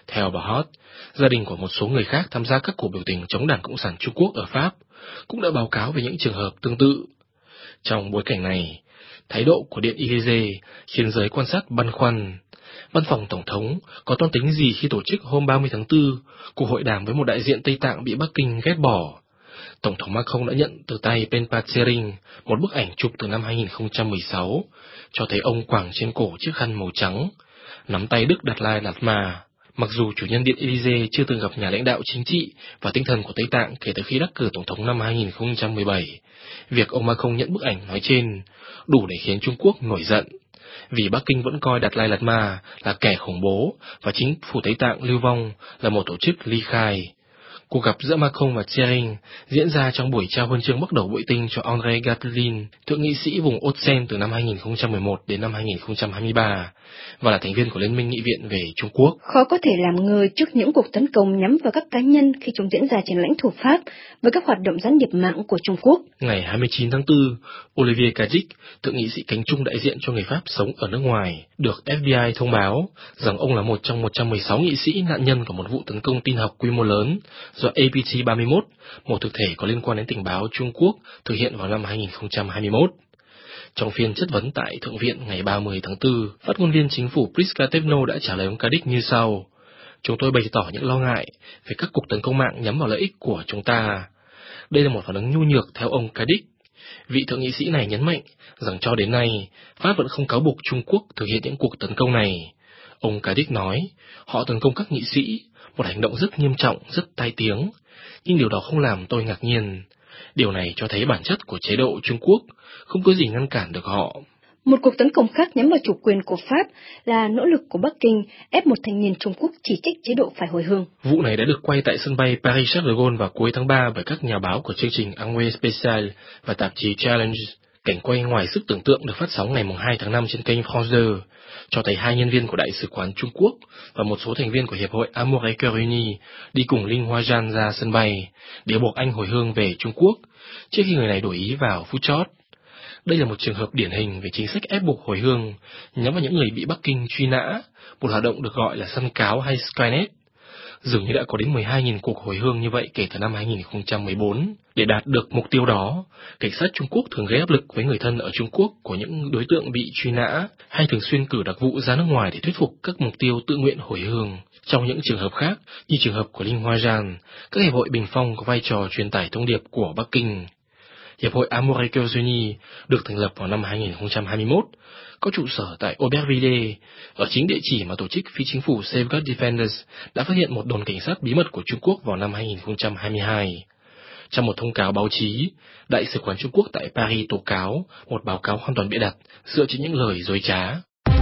Theo bà Hot, gia đình của một số người khác tham gia các cuộc biểu tình chống Đảng Cộng sản Trung Quốc ở Pháp cũng đã báo cáo về những trường hợp tương tự. Trong bối cảnh này, thái độ của Điện Élysée khiến giới quan sát băn khoăn. Văn phòng Tổng thống có toan tính gì khi tổ chức hôm ba mươi tháng tư cuộc hội đàm với một đại diện Tây Tạng bị Bắc Kinh ghét bỏ? Tổng thống Macron đã nhận từ tay Penpa Tsering một bức ảnh chụp từ năm hai nghìn không trăm mười sáu, cho thấy ông quàng trên cổ chiếc khăn màu trắng, nắm tay Đức Đạt Lai Lạt Ma. Mặc dù chủ nhân Điện Élysée chưa từng gặp nhà lãnh đạo chính trị và tinh thần của Tây Tạng kể từ khi đắc cử Tổng thống năm hai nghìn không trăm mười bảy, việc ông Macron nhận bức ảnh nói trên đủ để khiến Trung Quốc nổi giận, vì Bắc Kinh vẫn coi Đạt Lai Lạt Ma là kẻ khủng bố và chính phủ Tây Tạng lưu vong là một tổ chức ly khai. Cuộc gặp giữa Macron và Tsering diễn ra trong buổi trao huân chương bắt đầu bội tinh cho André Gattolin, thượng nghị sĩ vùng Hauts-de-Seine từ năm hai nghìn không trăm mười một đến năm hai nghìn không trăm hai mươi ba, và là thành viên của Liên minh Nghị viện về Trung Quốc. Khó có thể làm ngơ trước những cuộc tấn công nhắm vào các cá nhân khi chúng diễn ra trên lãnh thổ Pháp với các hoạt động gián điệp mạng của Trung Quốc. Ngày hai mươi chín tháng tư, Olivier Cadic, thượng nghị sĩ cánh Trung đại diện cho người Pháp sống ở nước ngoài, được F B I thông báo rằng ông là một trong một trăm mười sáu nghị sĩ nạn nhân của một vụ tấn công tin học quy mô lớn do A P T ba mươi mốt, một thực thể có liên quan đến tình báo Trung Quốc, thực hiện vào năm hai nghìn không trăm hai mươi mốt. Trong phiên chất vấn tại Thượng viện ngày ba mươi tháng tư, phát ngôn viên chính phủ Priska Tevno đã trả lời ông Cadic như sau: "Chúng tôi bày tỏ những lo ngại về các cuộc tấn công mạng nhắm vào lợi ích của chúng ta." Đây là một phản ứng nhu nhược theo ông Cadic. Vị thượng nghị sĩ này nhấn mạnh rằng cho đến nay, Pháp vẫn không cáo buộc Trung Quốc thực hiện những cuộc tấn công này. Ông Cadic nói, họ tấn công các nghị sĩ, một hành động rất nghiêm trọng, rất tai tiếng, nhưng điều đó không làm tôi ngạc nhiên. Điều này cho thấy bản chất của chế độ Trung Quốc, không có gì ngăn cản được họ. Một cuộc tấn công khác nhắm vào chủ quyền của Pháp là nỗ lực của Bắc Kinh ép một thanh niên Trung Quốc chỉ trích chế độ phải hồi hương. Vụ này đã được quay tại sân bay Paris-Charles de Gaulle vào cuối tháng ba bởi các nhà báo của chương trình Envoyé Spécial và tạp chí Challenge. Cảnh quay ngoài sức tưởng tượng được phát sóng ngày hai tháng năm trên kênh France deux, cho thấy hai nhân viên của Đại sứ quán Trung Quốc và một số thành viên của Hiệp hội Amour et Cœur Unis đi cùng Linh Hoa Jan ra sân bay để buộc anh hồi hương về Trung Quốc, trước khi người này đổi ý vào phút chót. Đây là một trường hợp điển hình về chính sách ép buộc hồi hương nhắm vào những người bị Bắc Kinh truy nã, một hoạt động được gọi là săn cáo hay Skynet. Dường như đã có đến mười hai nghìn cuộc hồi hương như vậy kể từ năm hai nghìn không trăm mười bốn. Để đạt được mục tiêu đó, cảnh sát Trung Quốc thường gây áp lực với người thân ở Trung Quốc của những đối tượng bị truy nã, hay thường xuyên cử đặc vụ ra nước ngoài để thuyết phục các mục tiêu tự nguyện hồi hương. Trong những trường hợp khác, như trường hợp của Linh Hoa Jan, các hiệp hội bình phong có vai trò truyền tải thông điệp của Bắc Kinh. Hiệp hội Amour et Cœur Unis được thành lập vào năm hai nghìn không trăm hai mươi mốt, có trụ sở tại Aubervilliers, ở chính địa chỉ mà tổ chức phi chính phủ Safeguard Defenders đã phát hiện một đồn cảnh sát bí mật của Trung Quốc vào năm hai nghìn không trăm hai mươi hai. Trong một thông cáo báo chí, Đại sứ quán Trung Quốc tại Paris tố cáo một báo cáo hoàn toàn bịa đặt dựa trên những lời dối trá.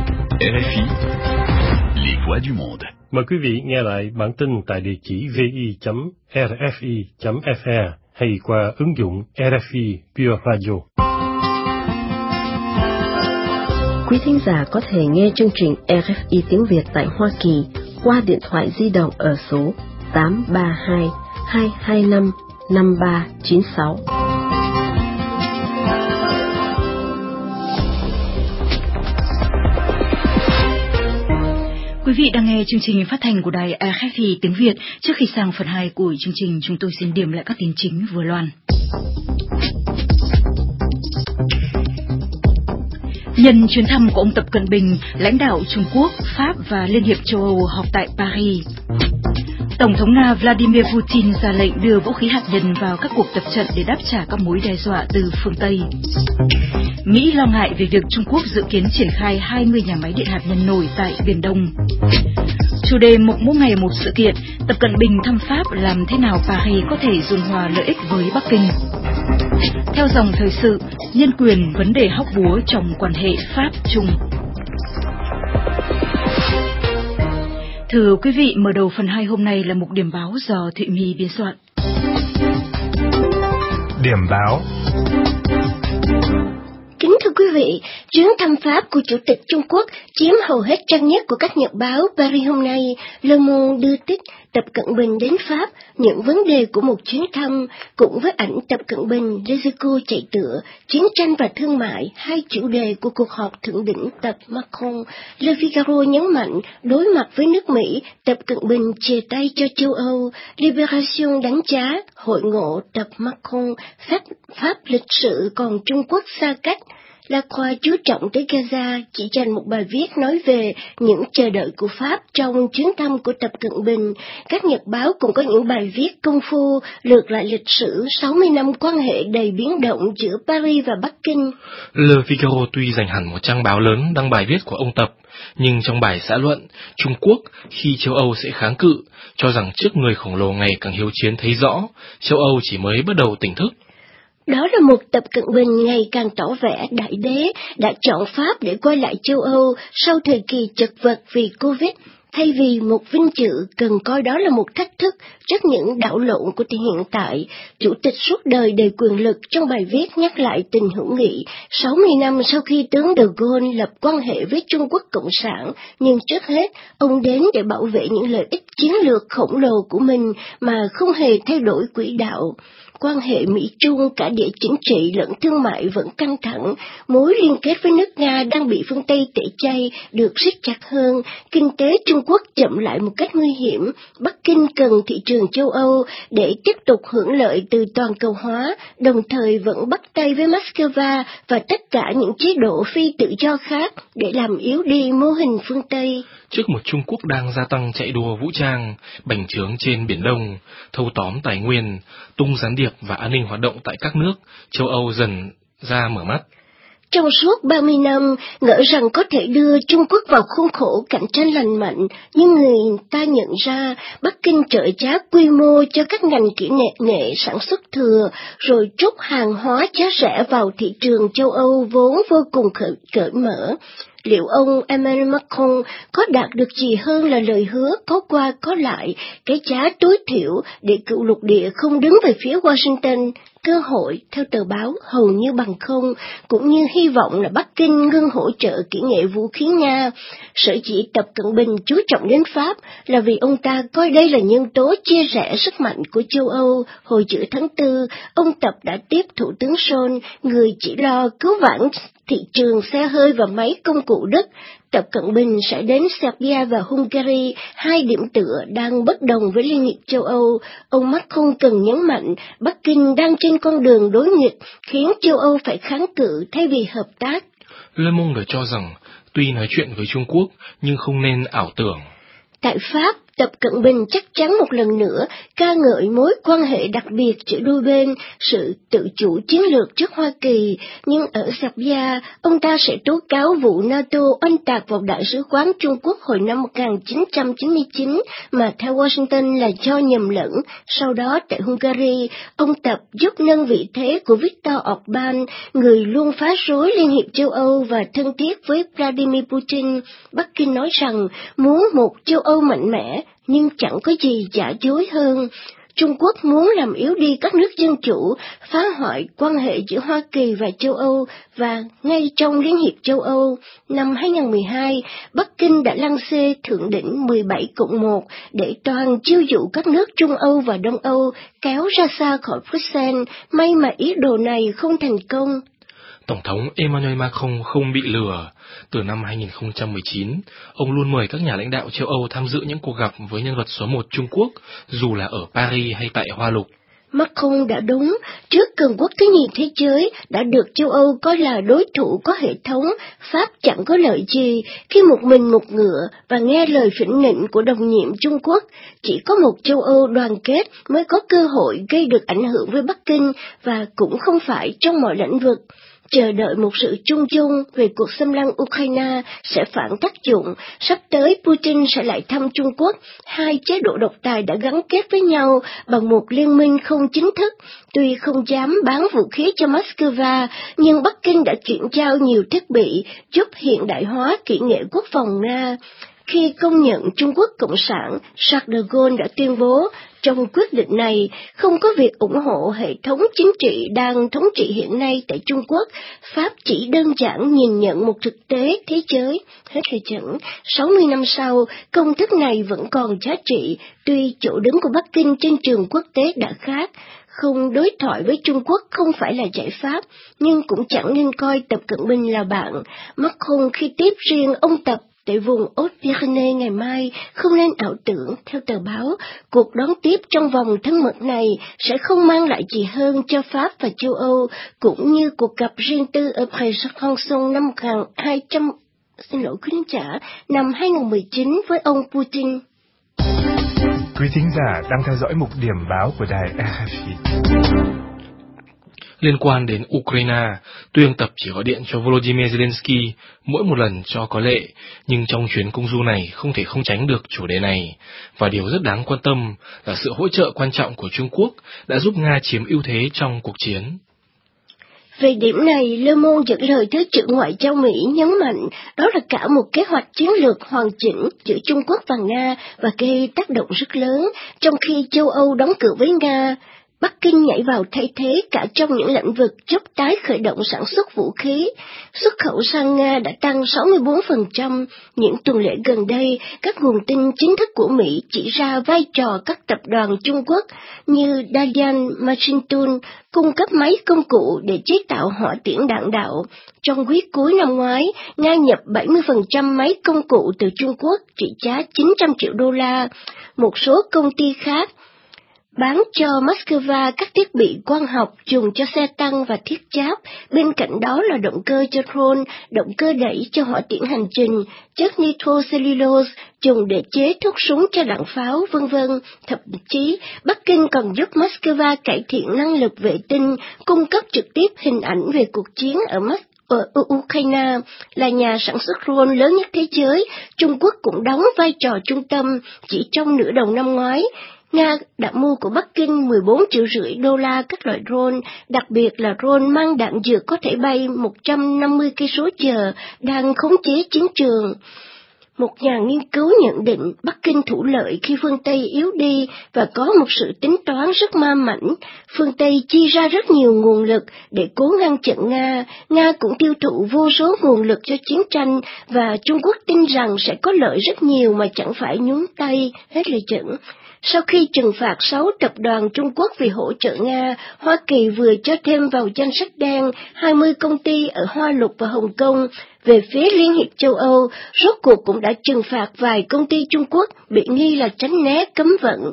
R F I, les voix du monde. Mời quý vị nghe lại bản tin tại địa chỉ vi chấm r f i chấm f r hay qua ứng dụng R F I Pure Radio. Quý thính giả có thể nghe chương trình R F I tiếng Việt tại Hoa Kỳ qua điện thoại di động ở số tám ba hai, hai hai năm, năm ba chín sáu. Quý vị đang nghe chương trình phát thanh của đài R F I tiếng Việt. Trước khi sang phần hai của chương trình, chúng tôi xin điểm lại các tin chính vừa loan. Nhân chuyến thăm của ông Tập Cận Bình, lãnh đạo Trung Quốc, Pháp và Liên hiệp châu Âu họp tại Paris. Tổng thống Nga Vladimir Putin ra lệnh đưa vũ khí hạt nhân vào các cuộc tập trận để đáp trả các mối đe dọa từ phương Tây. Mỹ lo ngại về việc Trung Quốc dự kiến triển khai hai mươi nhà máy điện hạt nhân nổi tại Biển Đông. Chủ đề mục mỗi ngày một sự kiện, Tập Cận Bình thăm Pháp làm thế nào Paris có thể dung hòa lợi ích với Bắc Kinh. Theo dòng thời sự, nhân quyền vấn đề hóc búa trong quan hệ Pháp-Trung. Thưa quý vị, mở đầu phần hai hôm nay là mục điểm báo do Thụy My biên soạn. Điểm báo. Kính thưa quý vị, chuyến thăm Pháp của Chủ tịch Trung Quốc chiếm hầu hết trang nhất của các nhật báo. Paris hôm nay, Le Monde đưa tích Tập Cận Bình đến Pháp, những vấn đề của một chuyến thăm, cùng với ảnh Tập Cận Bình, Les chạy tựa, chiến tranh và thương mại, hai chủ đề của cuộc họp thượng đỉnh Tập Macron. Le Figaro nhấn mạnh, đối mặt với nước Mỹ, Tập Cận Bình chìa tay cho châu Âu. Libération đánh giá, hội ngộ Tập Macron, Pháp, Pháp lịch sử còn Trung Quốc xa cách. La Croix chú trọng tới Gaza, chỉ dành một bài viết nói về những chờ đợi của Pháp trong chuyến thăm của Tập Cận Bình. Các nhật báo cũng có những bài viết công phu lược lại lịch sử sáu mươi năm quan hệ đầy biến động giữa Paris và Bắc Kinh. Le Figaro tuy dành hẳn một trang báo lớn đăng bài viết của ông Tập, nhưng trong bài xã luận, Trung Quốc khi châu Âu sẽ kháng cự, cho rằng trước người khổng lồ ngày càng hiếu chiến thấy rõ, châu Âu chỉ mới bắt đầu tỉnh thức. Đó là một Tập Cận Bình ngày càng tỏ vẻ đại đế, đã chọn Pháp để quay lại châu Âu sau thời kỳ chật vật vì Covid. Thay vì một vinh dự, cần coi đó là một thách thức trước những đảo lộn của tình hiện tại. Chủ tịch suốt đời đầy quyền lực trong bài viết nhắc lại tình hữu nghị sáu mươi năm sau khi tướng de Gaulle lập quan hệ với Trung Quốc Cộng sản, nhưng trước hết, ông đến để bảo vệ những lợi ích chiến lược khổng lồ của mình mà không hề thay đổi quỹ đạo. Quan hệ Mỹ-Trung cả địa chính trị lẫn thương mại vẫn căng thẳng, mối liên kết với nước Nga đang bị phương Tây tẩy chay được siết chặt hơn, kinh tế Trung Quốc chậm lại một cách nguy hiểm, Bắc Kinh cần thị trường châu Âu để tiếp tục hưởng lợi từ toàn cầu hóa, đồng thời vẫn bắt tay với Moscow và tất cả những chế độ phi tự do khác để làm yếu đi mô hình phương Tây. Trước một Trung Quốc đang gia tăng chạy đua vũ trang, bành trướng trên Biển Đông, thâu tóm tài nguyên, tung gián điệp và an ninh hoạt động tại các nước, châu Âu dần ra mở mắt. Trong suốt ba mươi năm, ngỡ rằng có thể đưa Trung Quốc vào khuôn khổ cạnh tranh lành mạnh, nhưng người ta nhận ra Bắc Kinh trợ giá quy mô cho các ngành kỹ nghệ, nghệ sản xuất thừa, rồi trút hàng hóa giá rẻ vào thị trường châu Âu vốn vô cùng cởi, cởi mở. Liệu ông Emmanuel Macron có đạt được gì hơn là lời hứa có qua có lại, cái giá tối thiểu để cựu lục địa không đứng về phía Washington? Cơ hội, theo tờ báo, hầu như bằng không, cũng như hy vọng là Bắc Kinh ngưng hỗ trợ kỹ nghệ vũ khí Nga. Sở dĩ Tập Cận Bình chú trọng đến Pháp là vì ông ta coi đây là nhân tố chia rẽ sức mạnh của châu Âu. Hồi giữa tháng tư, ông Tập đã tiếp Thủ tướng Scholz, người chỉ lo cứu vãn thị trường xe hơi và máy công cụ Đức. Tập Cận Bình sẽ đến Serbia và Hungary, hai điểm tựa đang bất đồng với Liên hiệp châu Âu. Ông Macron cần nhấn mạnh Bắc Kinh đang trên con đường đối nghịch, khiến châu Âu phải kháng cự thay vì hợp tác. Le Monde cho rằng, tuy nói chuyện với Trung Quốc, nhưng không nên ảo tưởng. Tại Pháp, Tập Cận Bình chắc chắn một lần nữa ca ngợi mối quan hệ đặc biệt giữa đôi bên, sự tự chủ chiến lược trước Hoa Kỳ, nhưng ở Serbia, ông ta sẽ tố cáo vụ NATO oanh tạc vào Đại sứ quán Trung Quốc hồi năm một nghìn chín trăm chín mươi chín mà theo Washington là do nhầm lẫn. Sau đó tại Hungary, ông Tập giúp nâng vị thế của Viktor Orbán, người luôn phá rối Liên hiệp châu Âu và thân thiết với Vladimir Putin. Bắc Kinh nói rằng muốn một châu Âu mạnh mẽ, nhưng chẳng có gì giả dối hơn. Trung Quốc muốn làm yếu đi các nước dân chủ, phá hoại quan hệ giữa Hoa Kỳ và châu Âu, và ngay trong Liên hiệp châu Âu, năm hai nghìn không trăm mười hai, Bắc Kinh đã lăng xê thượng đỉnh mười bảy cộng một để toàn chiêu dụ các nước Trung Âu và Đông Âu kéo ra xa khỏi Bruxelles, may mà ý đồ này không thành công. Tổng thống Emmanuel Macron không bị lừa. Từ năm hai nghìn không trăm mười chín, ông luôn mời các nhà lãnh đạo châu Âu tham dự những cuộc gặp với nhân vật số một Trung Quốc, dù là ở Paris hay tại Hoa Lục. Macron đã đúng, trước cường quốc thứ nhì thế giới đã được châu Âu coi là đối thủ có hệ thống, Pháp chẳng có lợi gì khi một mình một ngựa và nghe lời phỉnh nịnh của đồng nhiệm Trung Quốc. Chỉ có một châu Âu đoàn kết mới có cơ hội gây được ảnh hưởng với Bắc Kinh, và cũng không phải trong mọi lĩnh vực. Chờ đợi một sự chung chung về cuộc xâm lăng Ukraine sẽ phản tác dụng, sắp tới Putin sẽ lại thăm Trung Quốc, hai chế độ độc tài đã gắn kết với nhau bằng một liên minh không chính thức. Tuy không dám bán vũ khí cho Moscow, nhưng Bắc Kinh đã chuyển giao nhiều thiết bị giúp hiện đại hóa kỹ nghệ quốc phòng Nga. Khi công nhận Trung Quốc Cộng sản, Charles de Gaulle đã tuyên bố trong quyết định này không có việc ủng hộ hệ thống chính trị đang thống trị hiện nay tại Trung Quốc. Pháp chỉ đơn giản nhìn nhận một thực tế thế giới. Hết lời dẫn. sáu mươi năm sau, công thức này vẫn còn giá trị, tuy chỗ đứng của Bắc Kinh trên trường quốc tế đã khác. Không đối thoại với Trung Quốc không phải là giải pháp, nhưng cũng chẳng nên coi Tập Cận Bình là bạn. Macron khi tiếp riêng ông Tập tại vùng Haute-Pyrénées ngày mai không nên ảo tưởng. Theo tờ báo, cuộc đón tiếp trong vòng thân mật này sẽ không mang lại gì hơn cho Pháp và châu Âu, cũng như cuộc gặp riêng tư ở Prêt-à-Chanson năm hai trăm, xin lỗi quý khán giả, năm hai không một chín với ông Putin. Quý thính giả đang theo dõi mục điểm báo của đài rờ ép i. Liên quan đến Ukraine, tuy ông Tập chỉ gọi điện cho Volodymyr Zelensky mỗi một lần cho có lệ, nhưng trong chuyến công du này không thể không tránh được chủ đề này, và điều rất đáng quan tâm là sự hỗ trợ quan trọng của Trung Quốc đã giúp Nga chiếm ưu thế trong cuộc chiến. Về điểm này, Le Monde dẫn lời Thứ trưởng Ngoại giao Mỹ nhấn mạnh đó là cả một kế hoạch chiến lược hoàn chỉnh giữa Trung Quốc và Nga và gây tác động rất lớn, trong khi châu Âu đóng cửa với Nga. Bắc Kinh nhảy vào thay thế cả trong những lĩnh vực giúp tái khởi động sản xuất vũ khí. Xuất khẩu sang Nga đã tăng sáu mươi bốn phần trăm. Những tuần lễ gần đây, các nguồn tin chính thức của Mỹ chỉ ra vai trò các tập đoàn Trung Quốc như Dalian Machine Tool cung cấp máy công cụ để chế tạo hỏa tiễn đạn đạo. Trong quý cuối năm ngoái, Nga nhập bảy mươi phần trăm máy công cụ từ Trung Quốc trị giá chín trăm triệu đô la. Một số công ty khác bán cho Moscow các thiết bị quang học dùng cho xe tăng và thiết giáp, bên cạnh đó là động cơ cho drone, động cơ đẩy cho hỏa tiễn hành trình, chất nitrocellulose dùng để chế thuốc súng cho đạn pháo, vân vân. Thậm chí, Bắc Kinh còn giúp Moscow cải thiện năng lực vệ tinh, cung cấp trực tiếp hình ảnh về cuộc chiến ở Moscow. Ở Ukraine là nhà sản xuất drone lớn nhất thế giới, Trung Quốc cũng đóng vai trò trung tâm. Chỉ trong nửa đầu năm ngoái, Nga đã mua của Bắc Kinh mười bốn triệu rưỡi đô la các loại drone, đặc biệt là drone mang đạn dược có thể bay một trăm năm mươi cây số giờ, đang khống chế chiến trường. Một nhà nghiên cứu nhận định Bắc Kinh thủ lợi khi phương Tây yếu đi và có một sự tính toán rất ma mãnh. Phương Tây chi ra rất nhiều nguồn lực để cố ngăn chặn Nga. Nga cũng tiêu thụ vô số nguồn lực cho chiến tranh và Trung Quốc tin rằng sẽ có lợi rất nhiều mà chẳng phải nhúng tay. Hết lời dẫn. Sau khi trừng phạt sáu tập đoàn Trung Quốc vì hỗ trợ Nga, Hoa Kỳ vừa cho thêm vào danh sách đen hai mươi công ty ở Hoa Lục và Hồng Kông. Về phía Liên hiệp châu Âu, rốt cuộc cũng đã trừng phạt vài công ty Trung Quốc bị nghi là tránh né cấm vận.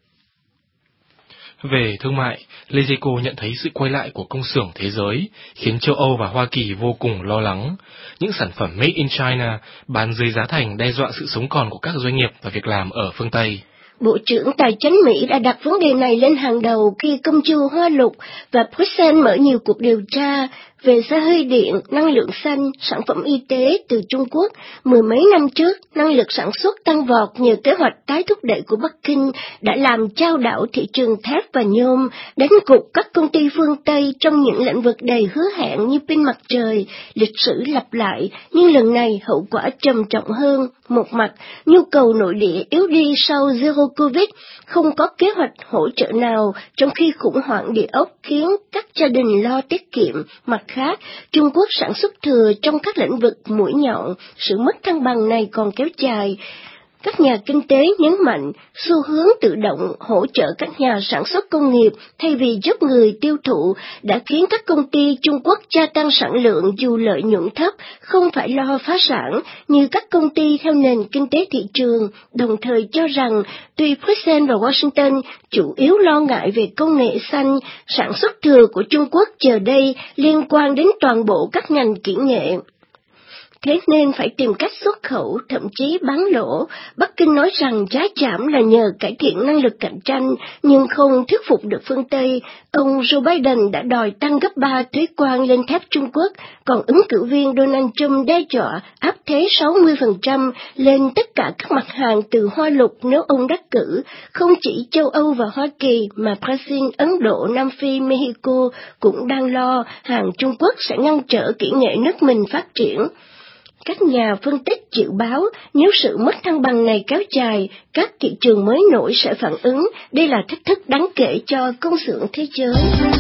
Về thương mại, Lezeco nhận thấy sự quay lại của công xưởng thế giới khiến châu Âu và Hoa Kỳ vô cùng lo lắng. Những sản phẩm Made in China bán dưới giá thành đe dọa sự sống còn của các doanh nghiệp và việc làm ở phương Tây. Bộ trưởng Tài chính Mỹ đã đặt vấn đề này lên hàng đầu khi công chu Hoa Lục và Bruxelles mở nhiều cuộc điều tra về xe hơi điện, năng lượng xanh, sản phẩm y tế từ Trung Quốc. Mười mấy năm trước, năng lực sản xuất tăng vọt nhờ kế hoạch tái thúc đẩy của Bắc Kinh đã làm chao đảo thị trường thép và nhôm, đánh gục các công ty phương Tây trong những lĩnh vực đầy hứa hẹn như pin mặt trời. Lịch sử lặp lại, nhưng lần này hậu quả trầm trọng hơn. Một mặt, nhu cầu nội địa yếu đi sau Zero Covid, không có kế hoạch hỗ trợ nào, trong khi khủng hoảng địa ốc khiến các gia đình lo tiết kiệm. Mặt khác, Trung Quốc sản xuất thừa trong các lĩnh vực mũi nhọn, sự mất thăng bằng này còn kéo dài. Các nhà kinh tế nhấn mạnh xu hướng tự động hỗ trợ các nhà sản xuất công nghiệp thay vì giúp người tiêu thụ đã khiến các công ty Trung Quốc gia tăng sản lượng dù lợi nhuận thấp, không phải lo phá sản như các công ty theo nền kinh tế thị trường, đồng thời cho rằng tuy Bruxelles và Washington chủ yếu lo ngại về công nghệ xanh, sản xuất thừa của Trung Quốc giờ đây liên quan đến toàn bộ các ngành kỹ nghệ. Thế nên phải tìm cách xuất khẩu, thậm chí bán lỗ. Bắc Kinh nói rằng giá giảm là nhờ cải thiện năng lực cạnh tranh, nhưng không thuyết phục được phương Tây. Ông Joe Biden đã đòi tăng gấp ba thuế quan lên thép Trung Quốc, còn ứng cử viên Donald Trump đe dọa áp thuế sáu mươi phần trăm lên tất cả các mặt hàng từ Hoa Lục nếu ông đắc cử. Không chỉ châu Âu và Hoa Kỳ mà Brazil, Ấn Độ, Nam Phi, Mexico cũng đang lo hàng Trung Quốc sẽ ngăn trở kỹ nghệ nước mình phát triển. Các nhà phân tích dự báo nếu sự mất thăng bằng này kéo dài, các thị trường mới nổi sẽ phản ứng. Đây là thách thức đáng kể cho công xưởng thế giới.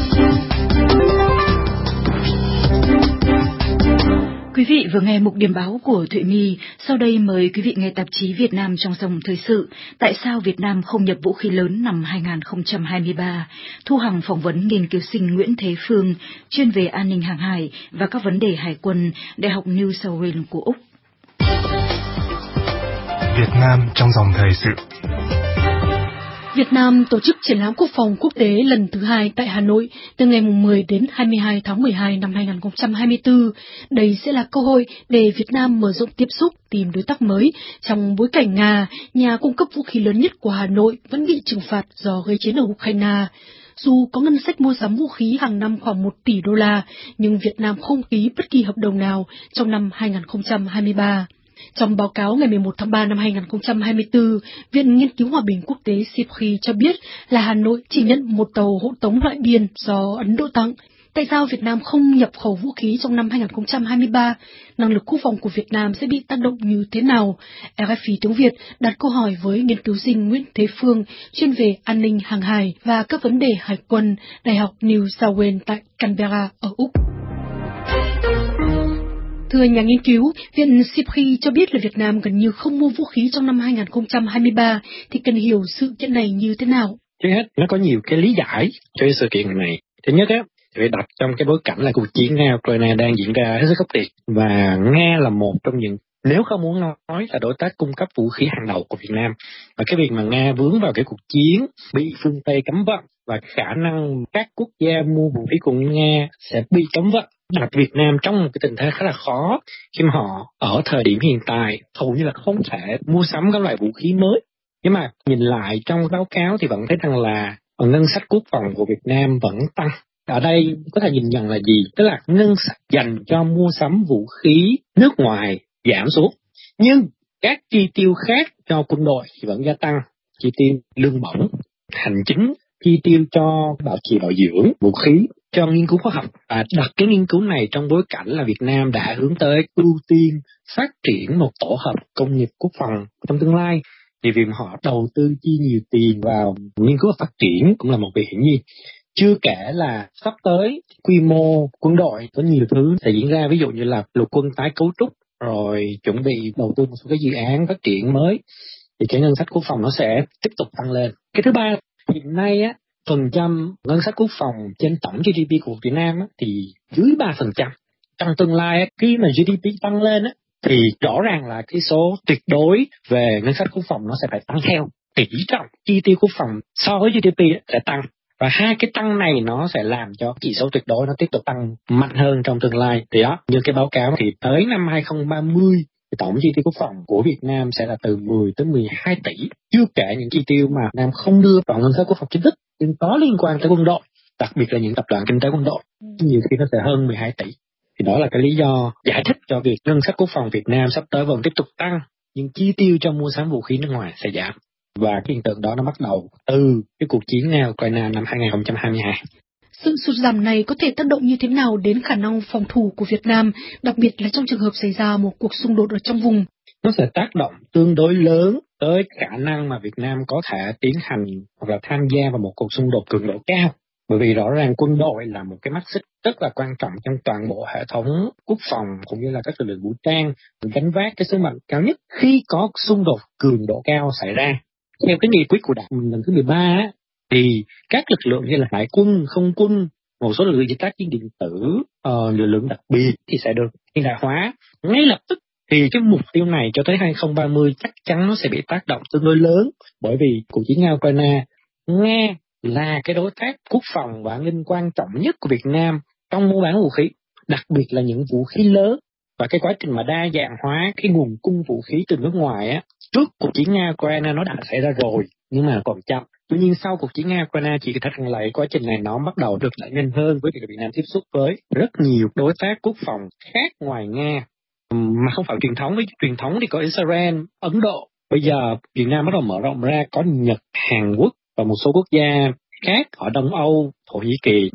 Quý vị vừa nghe mục điểm báo của Thụy My. Sau đây mời quý vị nghe tạp chí Việt Nam trong dòng thời sự. Tại sao Việt Nam không nhập vũ khí lớn năm hai không hai ba? Thu Hằng phỏng vấn nghiên cứu sinh Nguyễn Thế Phương, chuyên về an ninh hàng hải và các vấn đề hải quân, Đại học New South Wales của Úc. Việt Nam trong dòng thời sự. Việt Nam tổ chức triển lãm quốc phòng quốc tế lần thứ hai tại Hà Nội từ ngày mười đến hai mươi hai tháng mười hai năm hai không hai tư. Đây sẽ là cơ hội để Việt Nam mở rộng tiếp xúc, tìm đối tác mới trong bối cảnh Nga, nhà cung cấp vũ khí lớn nhất của Hà Nội, vẫn bị trừng phạt do gây chiến ở Ukraine. Dù có ngân sách mua sắm vũ khí hàng năm khoảng một tỷ đô la, nhưng Việt Nam không ký bất kỳ hợp đồng nào trong năm hai không hai ba. Trong báo cáo ngày mười một tháng ba năm hai không hai tư, Viện Nghiên cứu Hòa bình Quốc tế SIPRI cho biết là Hà Nội chỉ nhận một tàu hộ tống loại biên do Ấn Độ tặng. Tại sao Việt Nam không nhập khẩu vũ khí trong năm hai không hai ba? Năng lực quốc phòng của Việt Nam sẽ bị tác động như thế nào? rờ ép i tiếng Việt đặt câu hỏi với nghiên cứu sinh Nguyễn Thế Phương, chuyên về an ninh hàng hải và các vấn đề hải quân, Đại học New South Wales tại Canberra ở Úc. Thưa nhà nghiên cứu, Viện SIPRI cho biết là Việt Nam gần như không mua vũ khí trong năm hai không hai ba, thì cần hiểu sự kiện này như thế nào? Trước hết, nó có nhiều cái lý giải cho cái sự kiện này. Thứ nhất á, phải đặt trong cái bối cảnh là cuộc chiến Nga-Ukraine đang diễn ra hết sức khốc liệt, và Nga là một trong những, nếu không muốn nói là đối tác cung cấp vũ khí hàng đầu của Việt Nam, và cái việc mà Nga vướng vào cái cuộc chiến bị phương Tây cấm vận và khả năng các quốc gia mua vũ khí của Nga sẽ bị cấm vận, đặt Việt Nam trong một cái tình thế khá là khó khi mà họ ở thời điểm hiện tại hầu như là không thể mua sắm các loại vũ khí mới. Nhưng mà nhìn lại trong báo cáo thì vẫn thấy rằng là ngân sách quốc phòng của Việt Nam vẫn tăng. Ở đây có thể nhìn nhận là gì? Tức là ngân sách dành cho mua sắm vũ khí nước ngoài giảm xuống, nhưng các chi tiêu khác cho quân đội thì vẫn gia tăng. Chi tiêu lương bổng, hành chính, chi tiêu cho bảo trì bảo dưỡng vũ khí, cho nghiên cứu khoa học. Và đặt cái nghiên cứu này trong bối cảnh là Việt Nam đã hướng tới ưu tiên phát triển một tổ hợp công nghiệp quốc phòng trong tương lai, thì việc họ đầu tư chi nhiều tiền vào nghiên cứu và phát triển cũng là một việc hiển nhiên. Chưa kể là sắp tới quy mô quân đội có nhiều thứ sẽ diễn ra, ví dụ như là lục quân tái cấu trúc, rồi chuẩn bị đầu tư một số cái dự án phát triển mới, thì cái ngân sách quốc phòng nó sẽ tiếp tục tăng lên. Cái thứ ba, hiện nay á, phần trăm ngân sách quốc phòng trên tổng giê đê pê của Việt Nam á, thì dưới ba phần trăm. Trong tương lai á, khi mà giê đê pê tăng lên á, thì rõ ràng là cái số tuyệt đối về ngân sách quốc phòng nó sẽ phải tăng theo. Tỷ trọng chi tiêu quốc phòng so với giê đê pê sẽ tăng. Và hai cái tăng này nó sẽ làm cho chỉ số tuyệt đối nó tiếp tục tăng mạnh hơn trong tương lai. Thì đó, như cái báo cáo thì tới năm hai không ba không, thì tổng chi tiêu quốc phòng của Việt Nam sẽ là từ mười tới mười hai tỷ. Chưa kể những chi tiêu mà Nam không đưa vào ngân sách quốc phòng chính thức, nhưng có liên quan tới quân đội, đặc biệt là những tập đoàn kinh tế quân đội, nhiều khi nó sẽ hơn mười hai tỷ. Thì đó là cái lý do giải thích cho việc ngân sách quốc phòng Việt Nam sắp tới vẫn tiếp tục tăng, nhưng chi tiêu cho mua sắm vũ khí nước ngoài sẽ giảm. Và cái hiện tượng đó nó bắt đầu từ cái cuộc chiến Nga-Ukraine năm hai không hai hai. Sự sụt giảm này có thể tác động như thế nào đến khả năng phòng thủ của Việt Nam, đặc biệt là trong trường hợp xảy ra một cuộc xung đột ở trong vùng? Nó sẽ tác động tương đối lớn tới khả năng mà Việt Nam có thể tiến hành hoặc là tham gia vào một cuộc xung đột cường độ cao. Bởi vì rõ ràng quân đội là một cái mắt xích rất là quan trọng trong toàn bộ hệ thống quốc phòng cũng như là các lực lượng vũ trang, gánh vác cái sứ mệnh cao nhất khi có xung đột cường độ cao xảy ra. Theo cái nghị quyết của Đảng lần thứ mười ba á, thì các lực lượng như là hải quân, không quân, một số lực lượng tác chiến điện tử, uh, lực lượng đặc biệt thì sẽ được hiện đại hóa ngay lập tức. Thì cái mục tiêu này cho tới hai không ba không chắc chắn nó sẽ bị tác động tương đối lớn, bởi vì cuộc chiến Nga-Ukraine, Nga là cái đối tác quốc phòng và an ninh quan trọng nhất của Việt Nam trong mua bán vũ khí, đặc biệt là những vũ khí lớn. Và cái quá trình mà đa dạng hóa cái nguồn cung vũ khí từ nước ngoài á, trước cuộc chiến Nga-Ukraine nó đã xảy ra rồi, nhưng mà còn chậm. Tuy nhiên sau cuộc chiến Nga-Ukraine chỉ có thể rằng là quá trình này nó bắt đầu được đẩy nhanh hơn, với việc Việt Nam tiếp xúc với rất nhiều đối tác quốc phòng khác ngoài Nga, mà không phải truyền thống. Với truyền thống thì có Israel, Ấn Độ. Bây giờ Việt Nam bắt đầu mở rộng ra, có Nhật, Hàn Quốc và một số quốc gia khác ở Đông Âu, Thổ Nhĩ Kỳ.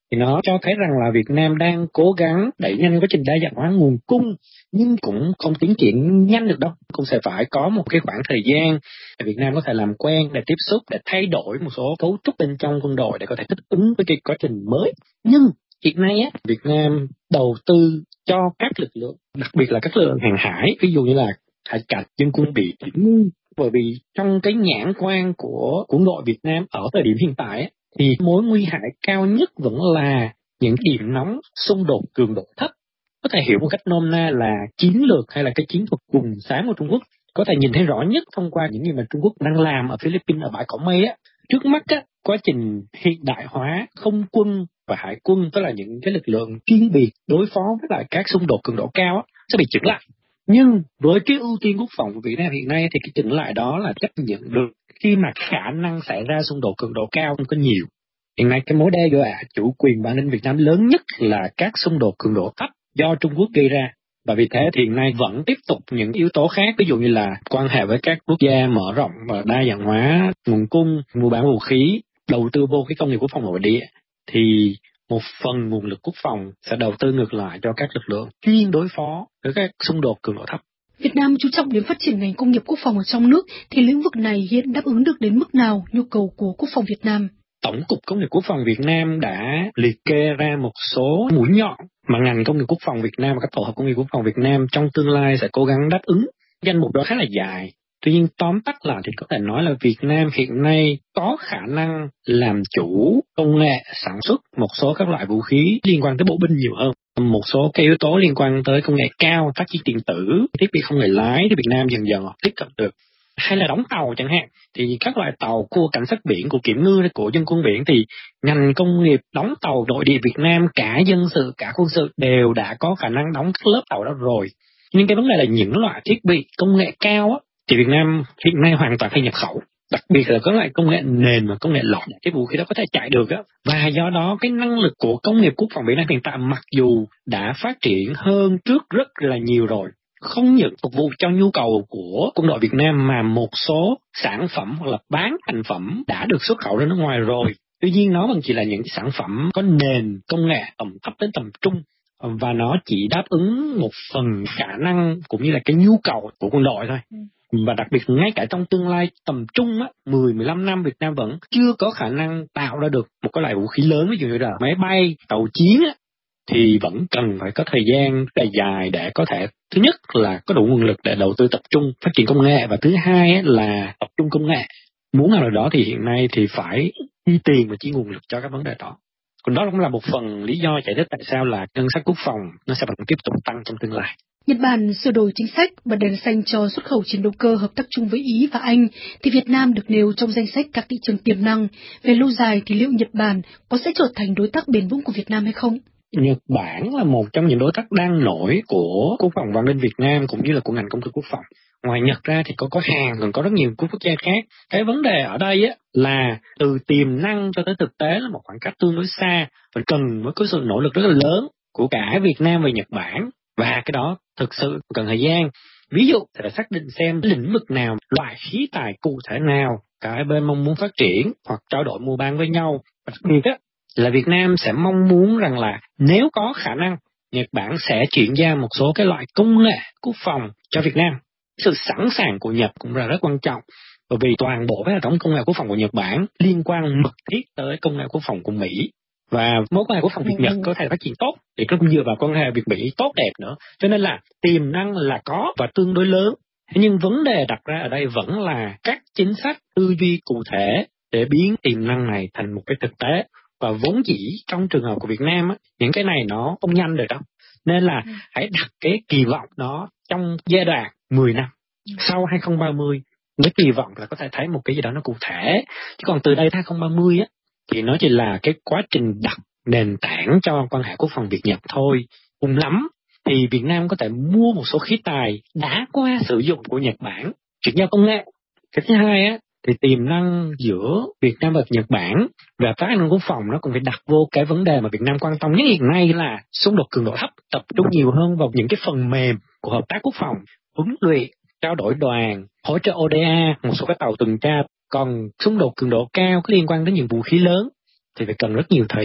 thì nó cho thấy rằng là Việt Nam đang cố gắng đẩy nhanh quá trình đa dạng hóa nguồn cung, nhưng cũng không tiến triển nhanh được đâu. Cũng sẽ phải có một cái khoảng thời gian để Việt Nam có thể làm quen, để tiếp xúc, để thay đổi một số cấu trúc bên trong quân đội để có thể thích ứng với cái quá trình mới. Nhưng hiện nay á, Việt Nam đầu tư cho các lực lượng, đặc biệt là các lực lượng hàng hải, ví dụ như là hải cảnh, dân quân biển, bởi vì trong cái nhãn quan của quân đội Việt Nam ở thời điểm hiện tại á, thì mối nguy hại cao nhất vẫn là những điểm nóng xung đột cường độ thấp. Có thể hiểu một cách nôm na là chiến lược hay là cái chiến thuật vùng sáng của Trung Quốc. Có thể nhìn thấy rõ nhất thông qua những gì mà Trung Quốc đang làm ở Philippines, ở bãi Cỏ Mây á. Trước mắt á, quá trình hiện đại hóa không quân và hải quân, tức là những cái lực lượng chuyên biệt đối phó với lại các xung đột cường độ cao á, sẽ bị chững lại. Nhưng với cái ưu tiên quốc phòng của Việt Nam hiện nay thì cái chững lại đó là chấp nhận được khi mà khả năng xảy ra xung đột cường độ cao không có nhiều. Hiện nay cái mối đe dọa chủ quyền và an ninh Việt Nam lớn nhất là các xung đột cường độ thấp do Trung Quốc gây ra. Và vì thế thì hiện nay vẫn tiếp tục những yếu tố khác, ví dụ như là quan hệ với các quốc gia mở rộng và đa dạng hóa nguồn cung, mua bán vũ khí, đầu tư vô cái công nghiệp quốc phòng nội địa, thì một phần nguồn lực quốc phòng sẽ đầu tư ngược lại cho các lực lượng chuyên đối phó với các xung đột cường độ thấp. Việt Nam chú trọng đến phát triển ngành công nghiệp quốc phòng ở trong nước, thì lĩnh vực này hiện đáp ứng được đến mức nào nhu cầu của quốc phòng Việt Nam? Tổng cục Công nghiệp Quốc phòng Việt Nam đã liệt kê ra một số mũi nhọn mà ngành công nghiệp quốc phòng Việt Nam và các tổ hợp công nghiệp quốc phòng Việt Nam trong tương lai sẽ cố gắng đáp ứng. Danh mục đó khá là dài. Tuy nhiên tóm tắt lại thì có thể nói là Việt Nam hiện nay có khả năng làm chủ công nghệ sản xuất một số các loại vũ khí liên quan tới bộ binh nhiều hơn. Một số cái yếu tố liên quan tới công nghệ cao, tác chiến điện tử, thiết bị không người lái thì Việt Nam dần dần tiếp cận được. Hay là đóng tàu chẳng hạn, thì các loại tàu của cảnh sát biển, của kiểm ngư, của dân quân biển, thì ngành công nghiệp đóng tàu nội địa Việt Nam cả dân sự, cả quân sự đều đã có khả năng đóng các lớp tàu đó rồi. Nhưng cái vấn đề là những loại thiết bị công nghệ cao á, thì Việt Nam hiện nay hoàn toàn phải nhập khẩu. Đặc biệt là các loại công nghệ nền và công nghệ lõi, cái vũ khí đó có thể chạy được á. Và do đó cái năng lực của công nghiệp quốc phòng Việt Nam hiện tại mặc dù đã phát triển hơn trước rất là nhiều rồi, không những phục vụ cho nhu cầu của quân đội Việt Nam mà một số sản phẩm hoặc là bán thành phẩm đã được xuất khẩu ra nước ngoài rồi. Tuy nhiên nó vẫn chỉ là những sản phẩm có nền công nghệ tầm thấp đến tầm trung, và nó chỉ đáp ứng một phần khả năng cũng như là cái nhu cầu của quân đội thôi. Và đặc biệt ngay cả trong tương lai tầm trung á, mười mười lăm năm Việt Nam vẫn chưa có khả năng tạo ra được một cái loại vũ khí lớn, ví dụ như là máy bay, tàu chiến á, thì vẫn cần phải có thời gian rất là dài để có thể, thứ nhất là có đủ nguồn lực để đầu tư tập trung phát triển công nghệ, và thứ hai á, là tập trung công nghệ. Muốn làm được đó thì hiện nay thì phải chi tiền và chi nguồn lực cho các vấn đề đó. Còn đó cũng là một phần lý do giải thích tại sao là ngân sách quốc phòng nó sẽ vẫn tiếp tục tăng trong tương lai. Nhật Bản sửa đổi chính sách bật đèn xanh cho xuất khẩu chiến đấu cơ hợp tác chung với Ý và Anh, thì Việt Nam được nêu trong danh sách các thị trường tiềm năng. Về lâu dài thì liệu Nhật Bản có sẽ trở thành đối tác bền vững của Việt Nam hay không? Nhật Bản là một trong những đối tác đang nổi của quốc phòng và an ninh Việt Nam cũng như là của ngành công nghiệp quốc phòng. Ngoài Nhật ra thì có có Hàn, còn có rất nhiều quốc gia khác. Cái vấn đề ở đây á là từ tiềm năng cho tới thực tế là một khoảng cách tương đối xa, và cần với cái sự nỗ lực rất là lớn của cả Việt Nam và Nhật Bản, và cái đó thực sự cần thời gian. Ví dụ là xác định xem lĩnh vực nào, loại khí tài cụ thể nào cả hai bên mong muốn phát triển hoặc trao đổi mua bán với nhau. Và đặc biệt á là Việt Nam sẽ mong muốn rằng là nếu có khả năng, Nhật Bản sẽ chuyển giao một số cái loại công nghệ quốc phòng cho Việt Nam. Sự sẵn sàng của Nhật cũng là rất quan trọng, bởi vì toàn bộ cái hệ thống công nghệ quốc phòng của Nhật Bản liên quan mật thiết tới công nghệ quốc phòng của Mỹ. Và mối quan hệ quốc phòng Việt Nhật có thể phát triển tốt thì nó cũng dựa vào quan hệ Việt Mỹ tốt đẹp nữa. Cho nên là tiềm năng là có và tương đối lớn. Nhưng vấn đề đặt ra ở đây vẫn là các chính sách tư duy cụ thể để biến tiềm năng này thành một cái thực tế. Và vốn dĩ trong trường hợp của Việt Nam á, những cái này nó không nhanh được đâu. Nên là ừ. hãy đặt cái kỳ vọng đó trong giai đoạn mười năm. Ừ. Sau hai không ba mươi mới kỳ vọng là có thể thấy một cái gì đó nó cụ thể. Chứ còn từ đây hai không ba mươi á, thì nó chỉ là cái quá trình đặt nền tảng cho quan hệ quốc phòng Việt Nhật thôi. Cùng lắm thì Việt Nam có thể mua một số khí tài đã qua sử dụng của Nhật Bản, chuyển giao công nghệ. Cái thứ hai á, thì tiềm năng giữa Việt Nam và Nhật Bản về phát an ninh quốc phòng nó cũng phải đặt vô cái vấn đề mà Việt Nam quan tâm nhất hiện nay là xung đột cường độ thấp, tập trung nhiều hơn vào những cái phần mềm của hợp tác quốc phòng, huấn luyện, trao đổi đoàn, hỗ trợ O D A, một số cái tàu tuần tra. Còn xung đột cường độ cao có liên quan đến những vũ khí lớn thì phải cần rất nhiều thời gian.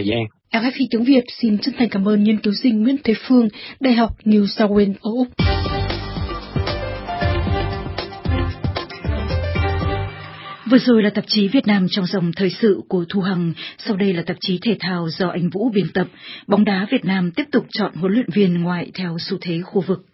rờ ép i tiếng Việt xin chân thành cảm ơn nghiên cứu sinh Nguyễn Thế Phương, Đại học New South Wales ở Úc. Vừa rồi là tạp chí Việt Nam trong dòng thời sự của Thu Hằng. Sau đây là tạp chí thể thao do anh Vũ biên tập. Bóng đá Việt Nam tiếp tục chọn huấn luyện viên ngoại theo xu thế khu vực.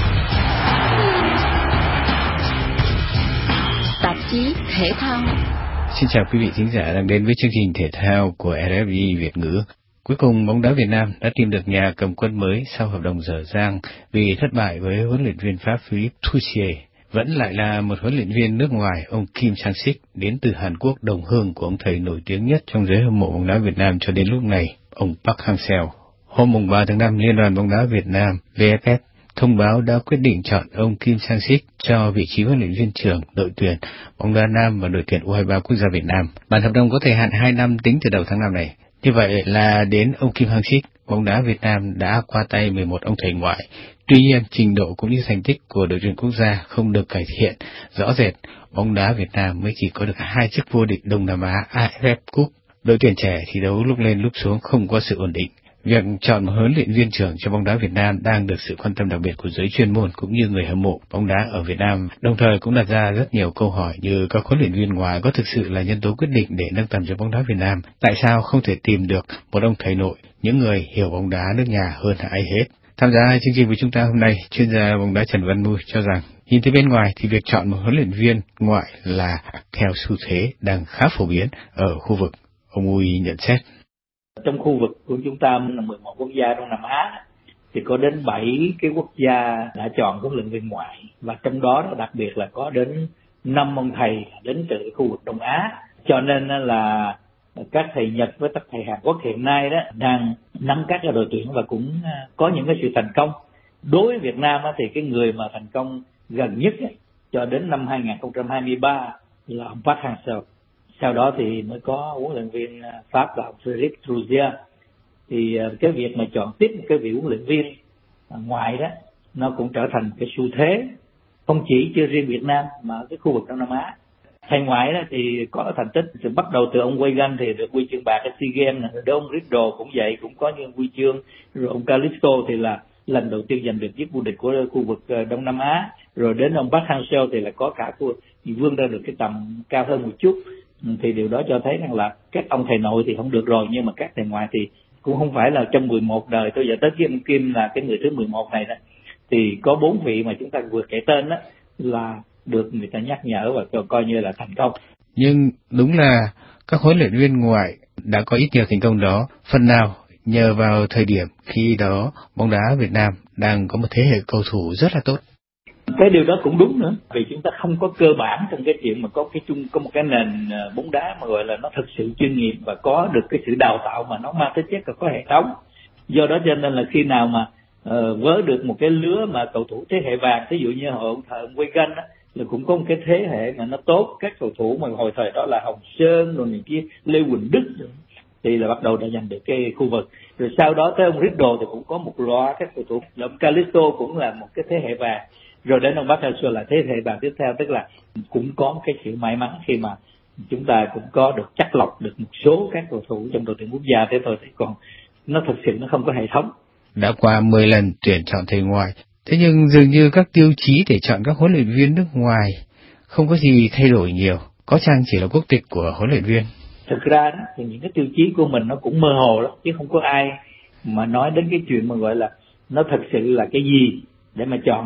Tạp chí thể thao. Xin chào quý vị thính giả đang đến với chương trình thể thao của rờ ép i Việt ngữ. Cuối cùng, bóng đá Việt Nam đã tìm được nhà cầm quân mới sau hợp đồng dở dang vì thất bại với huấn luyện viên Pháp Philippe Troussier. Vẫn lại là một huấn luyện viên nước ngoài, ông Kim Sang-sik, đến từ Hàn Quốc, đồng hương của ông thầy nổi tiếng nhất trong giới hâm mộ bóng đá Việt Nam cho đến lúc này, ông Park Hang-seo. Hôm ba tháng năm, Liên đoàn bóng đá Việt Nam vê ép ép thông báo đã quyết định chọn ông Kim Sang-sik cho vị trí huấn luyện viên trưởng đội tuyển bóng đá nam và đội tuyển u hai ba quốc gia Việt Nam. Bản hợp đồng có thời hạn hai năm tính từ đầu tháng năm này. Như vậy là đến ông Kim Sang-sik, bóng đá Việt Nam đã qua tay mười một ông thầy ngoại. Tuy nhiên, trình độ cũng như thành tích của đội tuyển quốc gia không được cải thiện rõ rệt. Bóng đá Việt Nam mới chỉ có được hai chức vô địch Đông Nam Á a ép ép Cup. Đội tuyển trẻ thi đấu lúc lên lúc xuống không có sự ổn định. Việc chọn một huấn luyện viên trưởng cho bóng đá Việt Nam đang được sự quan tâm đặc biệt của giới chuyên môn cũng như người hâm mộ bóng đá ở Việt Nam. Đồng thời cũng đặt ra rất nhiều câu hỏi như các huấn luyện viên ngoài có thực sự là nhân tố quyết định để nâng tầm cho bóng đá Việt Nam? Tại sao không thể tìm được một ông thầy nội, những người hiểu bóng đá nước nhà hơn ai hết? Tham gia chương trình với chúng ta hôm nay, chuyên gia bóng đá Trần Văn Mui cho rằng nhìn từ bên ngoài thì việc chọn một huấn luyện viên ngoại là theo xu thế đang khá phổ biến ở khu vực. Ông Mui nhận xét. Trong khu vực của chúng ta là mười một quốc gia Đông Nam Á thì có đến bảy cái quốc gia đã chọn huấn luyện viên ngoại, và trong đó đặc biệt là có đến năm ông thầy đến từ khu vực Đông Á. Cho nên là các thầy Nhật với các thầy Hàn Quốc hiện nay đó đang nắm các đội tuyển và cũng có những cái sự thành công. Đối với Việt Nam thì cái người mà thành công gần nhất cho đến năm hai không hai ba là ông Park Hang-seo. Sau đó thì mới có huấn luyện viên Pháp là ông Philippe Troussier. Thì cái việc mà chọn tiếp cái vị huấn luyện viên ngoại đó nó cũng trở thành cái xu thế, không chỉ chưa riêng Việt Nam mà ở cái khu vực Đông Nam Á. Thầy ngoại đó thì có thành tích từ bắt đầu từ ông Weigand thì được huy chương bạc ở SEA Games, rồi đến ông Riddle cũng vậy, cũng có những huy chương, rồi ông Calisto thì là lần đầu tiên giành được chức vô địch của khu vực Đông Nam Á, rồi đến ông Park Hang-seo thì là có cả khu vươn ra được cái tầm cao hơn một chút. Thì điều đó cho thấy rằng là các ông thầy nội thì không được rồi, nhưng mà các thầy ngoại thì cũng không phải là trong mười một đời. Tôi giờ tới Kim Kim là cái người thứ mười một này đó, thì có bốn vị mà chúng ta vừa kể tên đó là được người ta nhắc nhở và cho coi như là thành công. Nhưng đúng là các huấn luyện viên ngoại đã có ít nhiều thành công đó, phần nào nhờ vào thời điểm khi đó bóng đá Việt Nam đang có một thế hệ cầu thủ rất là tốt. Cái điều đó cũng đúng nữa, vì chúng ta không có cơ bản trong cái chuyện mà có cái chung có một cái nền bóng đá mà gọi là nó thực sự chuyên nghiệp và có được cái sự đào tạo mà nó mang tính chất là có hệ thống. Do đó cho nên là khi nào mà uh, vớ được một cái lứa mà cầu thủ thế hệ vàng, ví dụ như hồi ông thời ông Weigand á, là cũng có một cái thế hệ mà nó tốt, các cầu thủ mà hồi thời đó là Hồng Sơn rồi này kia, Lê Quỳnh Đức rồi, thì là bắt đầu đã giành được cái khu vực. Rồi sau đó tới ông Riddle thì cũng có một loạt các cầu thủ, ông Calisto cũng là một cái thế hệ vàng. Rồi đến ông Park Hang-seo là thế hệ vàng tiếp theo, tức là cũng có một cái sự may mắn khi mà chúng ta cũng có được chắc lọc được một số các cầu thủ trong đội tuyển quốc gia. Thế thôi, thì còn nó thực sự nó không có hệ thống. Đã qua mười lần tuyển chọn thầy ngoại, thế nhưng dường như các tiêu chí để chọn các huấn luyện viên nước ngoài không có gì thay đổi nhiều, có chăng chỉ là quốc tịch của huấn luyện viên. Thực ra đó, thì những cái tiêu chí của mình nó cũng mơ hồ lắm, chứ không có ai mà nói đến cái chuyện mà gọi là nó thực sự là cái gì để mà chọn.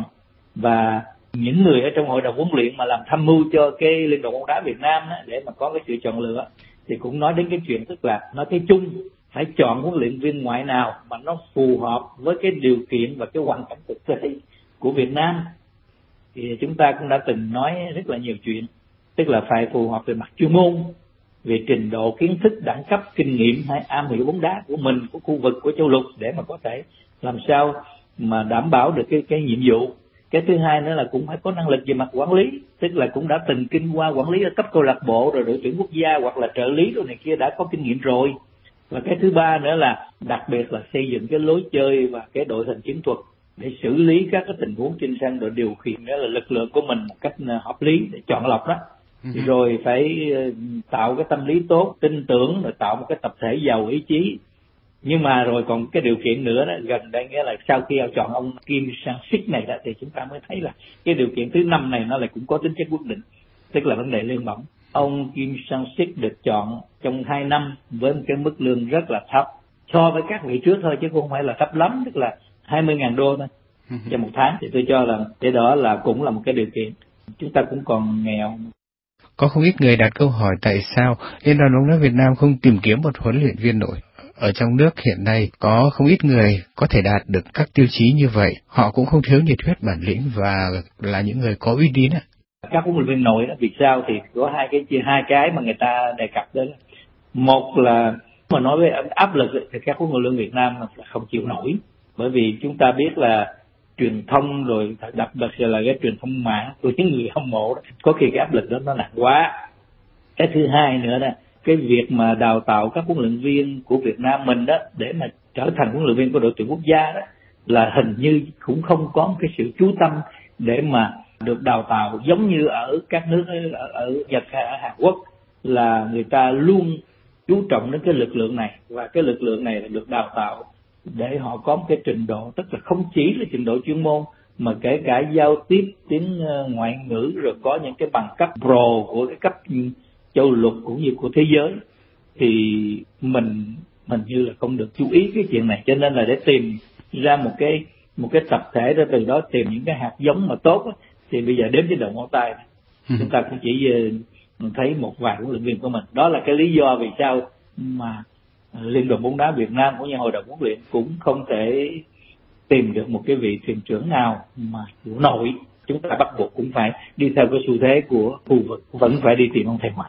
Và những người ở trong hội đồng huấn luyện mà làm tham mưu cho cái Liên đoàn bóng đá Việt Nam đó, để mà có cái sự chọn lựa, thì cũng nói đến cái chuyện, tức là nói cái chung phải chọn huấn luyện viên ngoại nào mà nó phù hợp với cái điều kiện và cái hoàn cảnh thực tế của Việt Nam. Thì chúng ta cũng đã từng nói rất là nhiều chuyện, tức là phải phù hợp về mặt chuyên môn, về trình độ kiến thức, đẳng cấp, kinh nghiệm hay am hiểu bóng đá của mình, của khu vực, của châu lục, để mà có thể làm sao mà đảm bảo được cái cái nhiệm vụ. Cái thứ hai nữa là cũng phải có năng lực về mặt quản lý, tức là cũng đã từng kinh qua quản lý ở cấp câu lạc bộ rồi đội tuyển quốc gia hoặc là trợ lý rồi này kia, đã có kinh nghiệm rồi. Và cái thứ ba nữa là đặc biệt là xây dựng cái lối chơi và cái đội hình chiến thuật để xử lý các cái tình huống trên sân, rồi điều khiển đó là lực lượng của mình một cách hợp lý để chọn lọc đó. Ừ. Rồi phải tạo cái tâm lý tốt, tin tưởng, rồi tạo một cái tập thể giàu ý chí. Nhưng mà rồi còn cái điều kiện nữa đó, gần đây nghĩa là sau khi chọn ông Kim Sang-sik này đó, thì chúng ta mới thấy là cái điều kiện thứ năm này nó lại cũng có tính chất quyết định, tức là vấn đề lương bổng. Ông Kim Sang-sik được chọn trong hai năm với một cái mức lương rất là thấp so với các vị trước thôi, chứ không phải là thấp lắm, tức là hai mươi nghìn đô thôi cho một tháng. Thì tôi cho là cái đó là cũng là một cái điều kiện. Chúng ta cũng còn nghèo. Có không ít người đặt câu hỏi tại sao Liên đoàn bóng đá Việt Nam không tìm kiếm một huấn luyện viên nổi. Ở trong nước hiện nay có không ít người có thể đạt được các tiêu chí như vậy, họ cũng không thiếu nhiệt huyết, bản lĩnh và là những người có uy tín. Các huấn luyện viên nổi đó, vì sao thì có hai cái hai cái mà người ta đề cập đến. Một là mà nói về áp lực thì các huấn luyện viên Việt Nam là không chịu nổi, bởi vì chúng ta biết là truyền thông rồi đặc biệt là cái truyền thông mạng của những người hâm mộ đó, có khi cái áp lực đó nó nặng quá. Cái thứ hai nữa là cái việc mà đào tạo các huấn luyện viên của Việt Nam mình đó để mà trở thành huấn luyện viên của đội tuyển quốc gia đó là hình như cũng không có một cái sự chú tâm để mà được đào tạo giống như ở các nước ở, ở Nhật hay ở Hàn Quốc, là người ta luôn chú trọng đến cái lực lượng này, và cái lực lượng này là được đào tạo để họ có một cái trình độ, tức là không chỉ là trình độ chuyên môn mà kể cả giao tiếp tiếng ngoại ngữ, rồi có những cái bằng cấp pro của cái cấp châu lục cũng như của thế giới. Thì mình mình như là không được chú ý cái chuyện này, cho nên là để tìm ra một cái một cái tập thể, ra từ đó tìm những cái hạt giống mà tốt đó, thì bây giờ đếm trên đầu ngón tay chúng ta cũng chỉ thấy một vài huấn luyện viên của mình. Đó là cái lý do vì sao mà Liên đoàn bóng đá Việt Nam cũng như hội đồng huấn luyện cũng không thể tìm được một cái vị thuyền trưởng nào mà chủ nổi. Chúng ta bắt buộc cũng phải đi theo cái xu thế của khu vực, vẫn phải đi tìm ông thầy ngoại.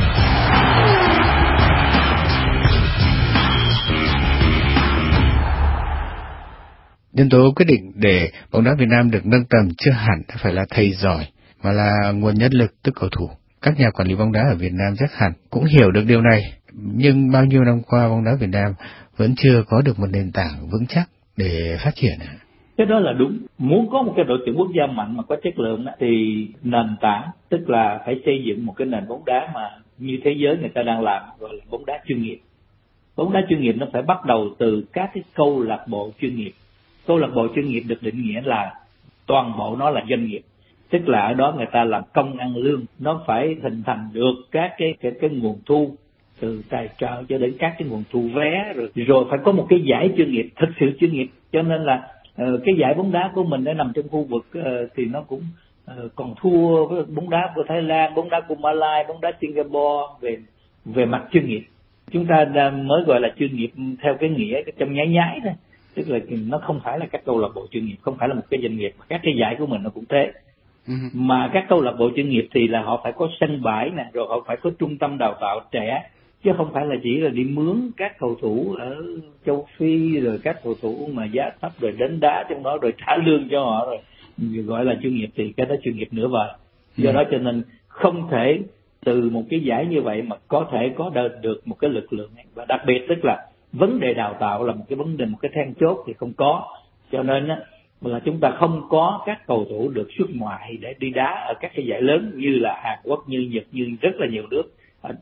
Nhân tố quyết định để bóng đá Việt Nam được nâng tầm chưa hẳn phải là thầy giỏi, mà là nguồn nhân lực, tức cầu thủ. Các nhà quản lý bóng đá ở Việt Nam chắc hẳn cũng hiểu được điều này, nhưng bao nhiêu năm qua bóng đá Việt Nam vẫn chưa có được một nền tảng vững chắc để phát triển. Cái đó là đúng. Muốn có một cái đội tuyển quốc gia mạnh mà có chất lượng đó, thì nền tảng, tức là phải xây dựng một cái nền bóng đá mà như thế giới người ta đang làm, gọi là bóng đá chuyên nghiệp. Bóng đá chuyên nghiệp nó phải bắt đầu từ các cái câu lạc bộ chuyên nghiệp. Câu lạc bộ chuyên nghiệp được định nghĩa là toàn bộ nó là doanh nghiệp, tức là ở đó người ta làm công ăn lương. Nó phải hình thành được các cái cái cái nguồn thu từ tài trợ cho đến các cái nguồn thu vé, rồi rồi phải có một cái giải chuyên nghiệp, thực sự chuyên nghiệp. Cho nên là uh, cái giải bóng đá của mình đã nằm trong khu vực uh, thì nó cũng uh, còn thua với bóng đá của Thái Lan, bóng đá của Malaysia, bóng đá Singapore về về mặt chuyên nghiệp. Chúng ta mới gọi là chuyên nghiệp theo cái nghĩa trong nháy nháy thôi, tức là nó không phải là các câu lạc bộ chuyên nghiệp, không phải là một cái doanh nghiệp. Các cái giải của mình nó cũng thế. Uh-huh. Mà các câu lạc bộ chuyên nghiệp thì là họ phải có sân bãi nè, rồi họ phải có trung tâm đào tạo trẻ, chứ không phải là chỉ là đi mướn các cầu thủ ở châu Phi, rồi các cầu thủ mà giá thấp rồi đánh đá trong đó rồi trả lương cho họ, rồi gọi là chuyên nghiệp. Thì cái đó chuyên nghiệp nửa vời. Do uh-huh. đó cho nên không thể từ một cái giải như vậy mà có thể có được một cái lực lượng này. Và đặc biệt tức là vấn đề đào tạo là một cái vấn đề, một cái then chốt thì không có. Cho nên á là chúng ta không có các cầu thủ được xuất ngoại để đi đá ở các cái giải lớn như là Hàn Quốc, như Nhật, như rất là nhiều nước ở,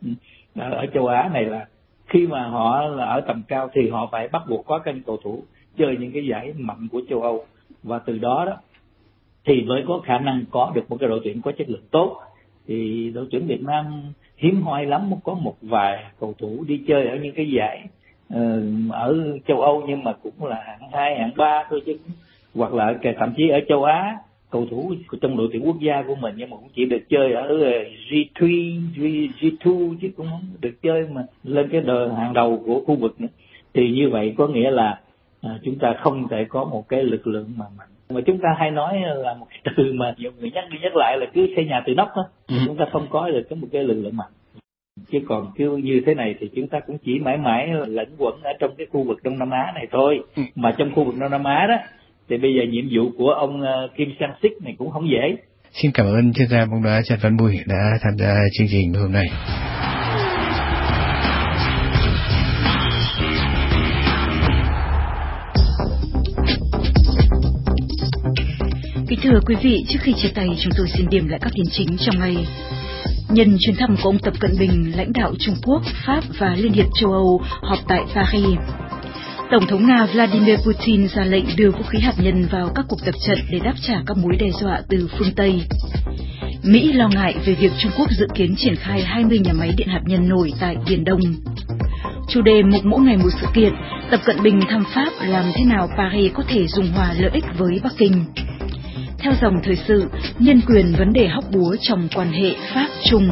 ở châu Á này, là khi mà họ là ở tầm cao thì họ phải bắt buộc có các cầu thủ chơi những cái giải mạnh của châu Âu, và từ đó đó thì mới có khả năng có được một cái đội tuyển có chất lượng tốt. Thì đội tuyển Việt Nam hiếm hoi lắm có một vài cầu thủ đi chơi ở những cái giải uh, ở châu Âu, nhưng mà cũng là hạng hai, hạng ba thôi, chứ hoặc là thậm chí ở châu Á cầu thủ trong đội tuyển quốc gia của mình nhưng mà cũng chỉ được chơi ở G ba, G hai chứ cũng không được chơi mà lên cái đời hàng đầu của khu vực nữa. Thì như vậy có nghĩa là à, chúng ta không thể có một cái lực lượng mà mạnh. Mà chúng ta hay nói là một cái từ mà nhiều người nhắc đi nhắc lại là cứ xây nhà từ nóc đó. Ừ. Chúng ta không có được một cái lực lượng mạnh. Chứ còn cứ như thế này thì chúng ta cũng chỉ mãi mãi lẫn quẩn ở trong cái khu vực Đông Nam Á này thôi. Ừ. Mà trong khu vực Đông Nam Á đó thì bây giờ nhiệm vụ của ông Kim Sang-sik này cũng không dễ. Xin cảm ơn chuyên gia bóng đá Trần Văn Bùi đã tham gia chương trình hôm nay. Kính thưa quý vị, trước khi chia tay chúng tôi xin điểm lại các tin chính trong ngày. Nhân chuyến thăm của ông Tập Cận Bình, lãnh đạo Trung Quốc, Pháp và Liên hiệp châu Âu họp tại Paris. Tổng thống Nga Vladimir Putin ra lệnh đưa vũ khí hạt nhân vào các cuộc tập trận để đáp trả các mối đe dọa từ phương Tây. Mỹ lo ngại về việc Trung Quốc dự kiến triển khai hai mươi nhà máy điện hạt nhân nổi tại Biển Đông. Chủ đề mục mỗi ngày một sự kiện, Tập Cận Bình thăm Pháp làm thế nào Paris có thể dung hòa lợi ích với Bắc Kinh. Theo dòng thời sự, nhân quyền vấn đề hóc búa trong quan hệ Pháp-Trung.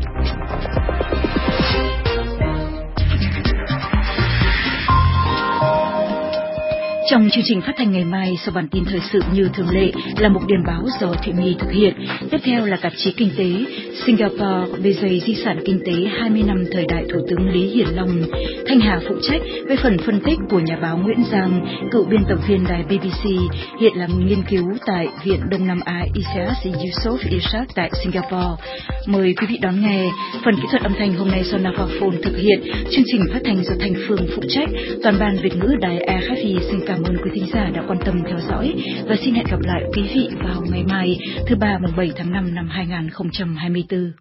Trong chương trình phát thanh ngày mai, sau bản tin thời sự như thường lệ là một điền báo do Thụy My thực hiện. Tiếp theo là tạp chí kinh tế Singapore bề dày di sản kinh tế hai mươi năm thời đại Thủ tướng Lý Hiển Long. Thanh Hà phụ trách với phần phân tích của nhà báo Nguyễn Giang, cựu biên tập viên đài B B C, hiện làm nghiên cứu tại Viện Đông Nam Á Iseas Yusof Ishak tại Singapore. Mời quý vị đón nghe. Phần kỹ thuật âm thanh hôm nay do Navaphone thực hiện. Chương trình phát thanh do Thành Phương phụ trách. Toàn ban Việt ngữ đài R F I xin cảm ơn quý thính giả đã quan tâm theo dõi và xin hẹn gặp lại quý vị vào ngày mai thứ ba mùng bảy tháng năm năm hai nghìn không trăm hai mươi tư.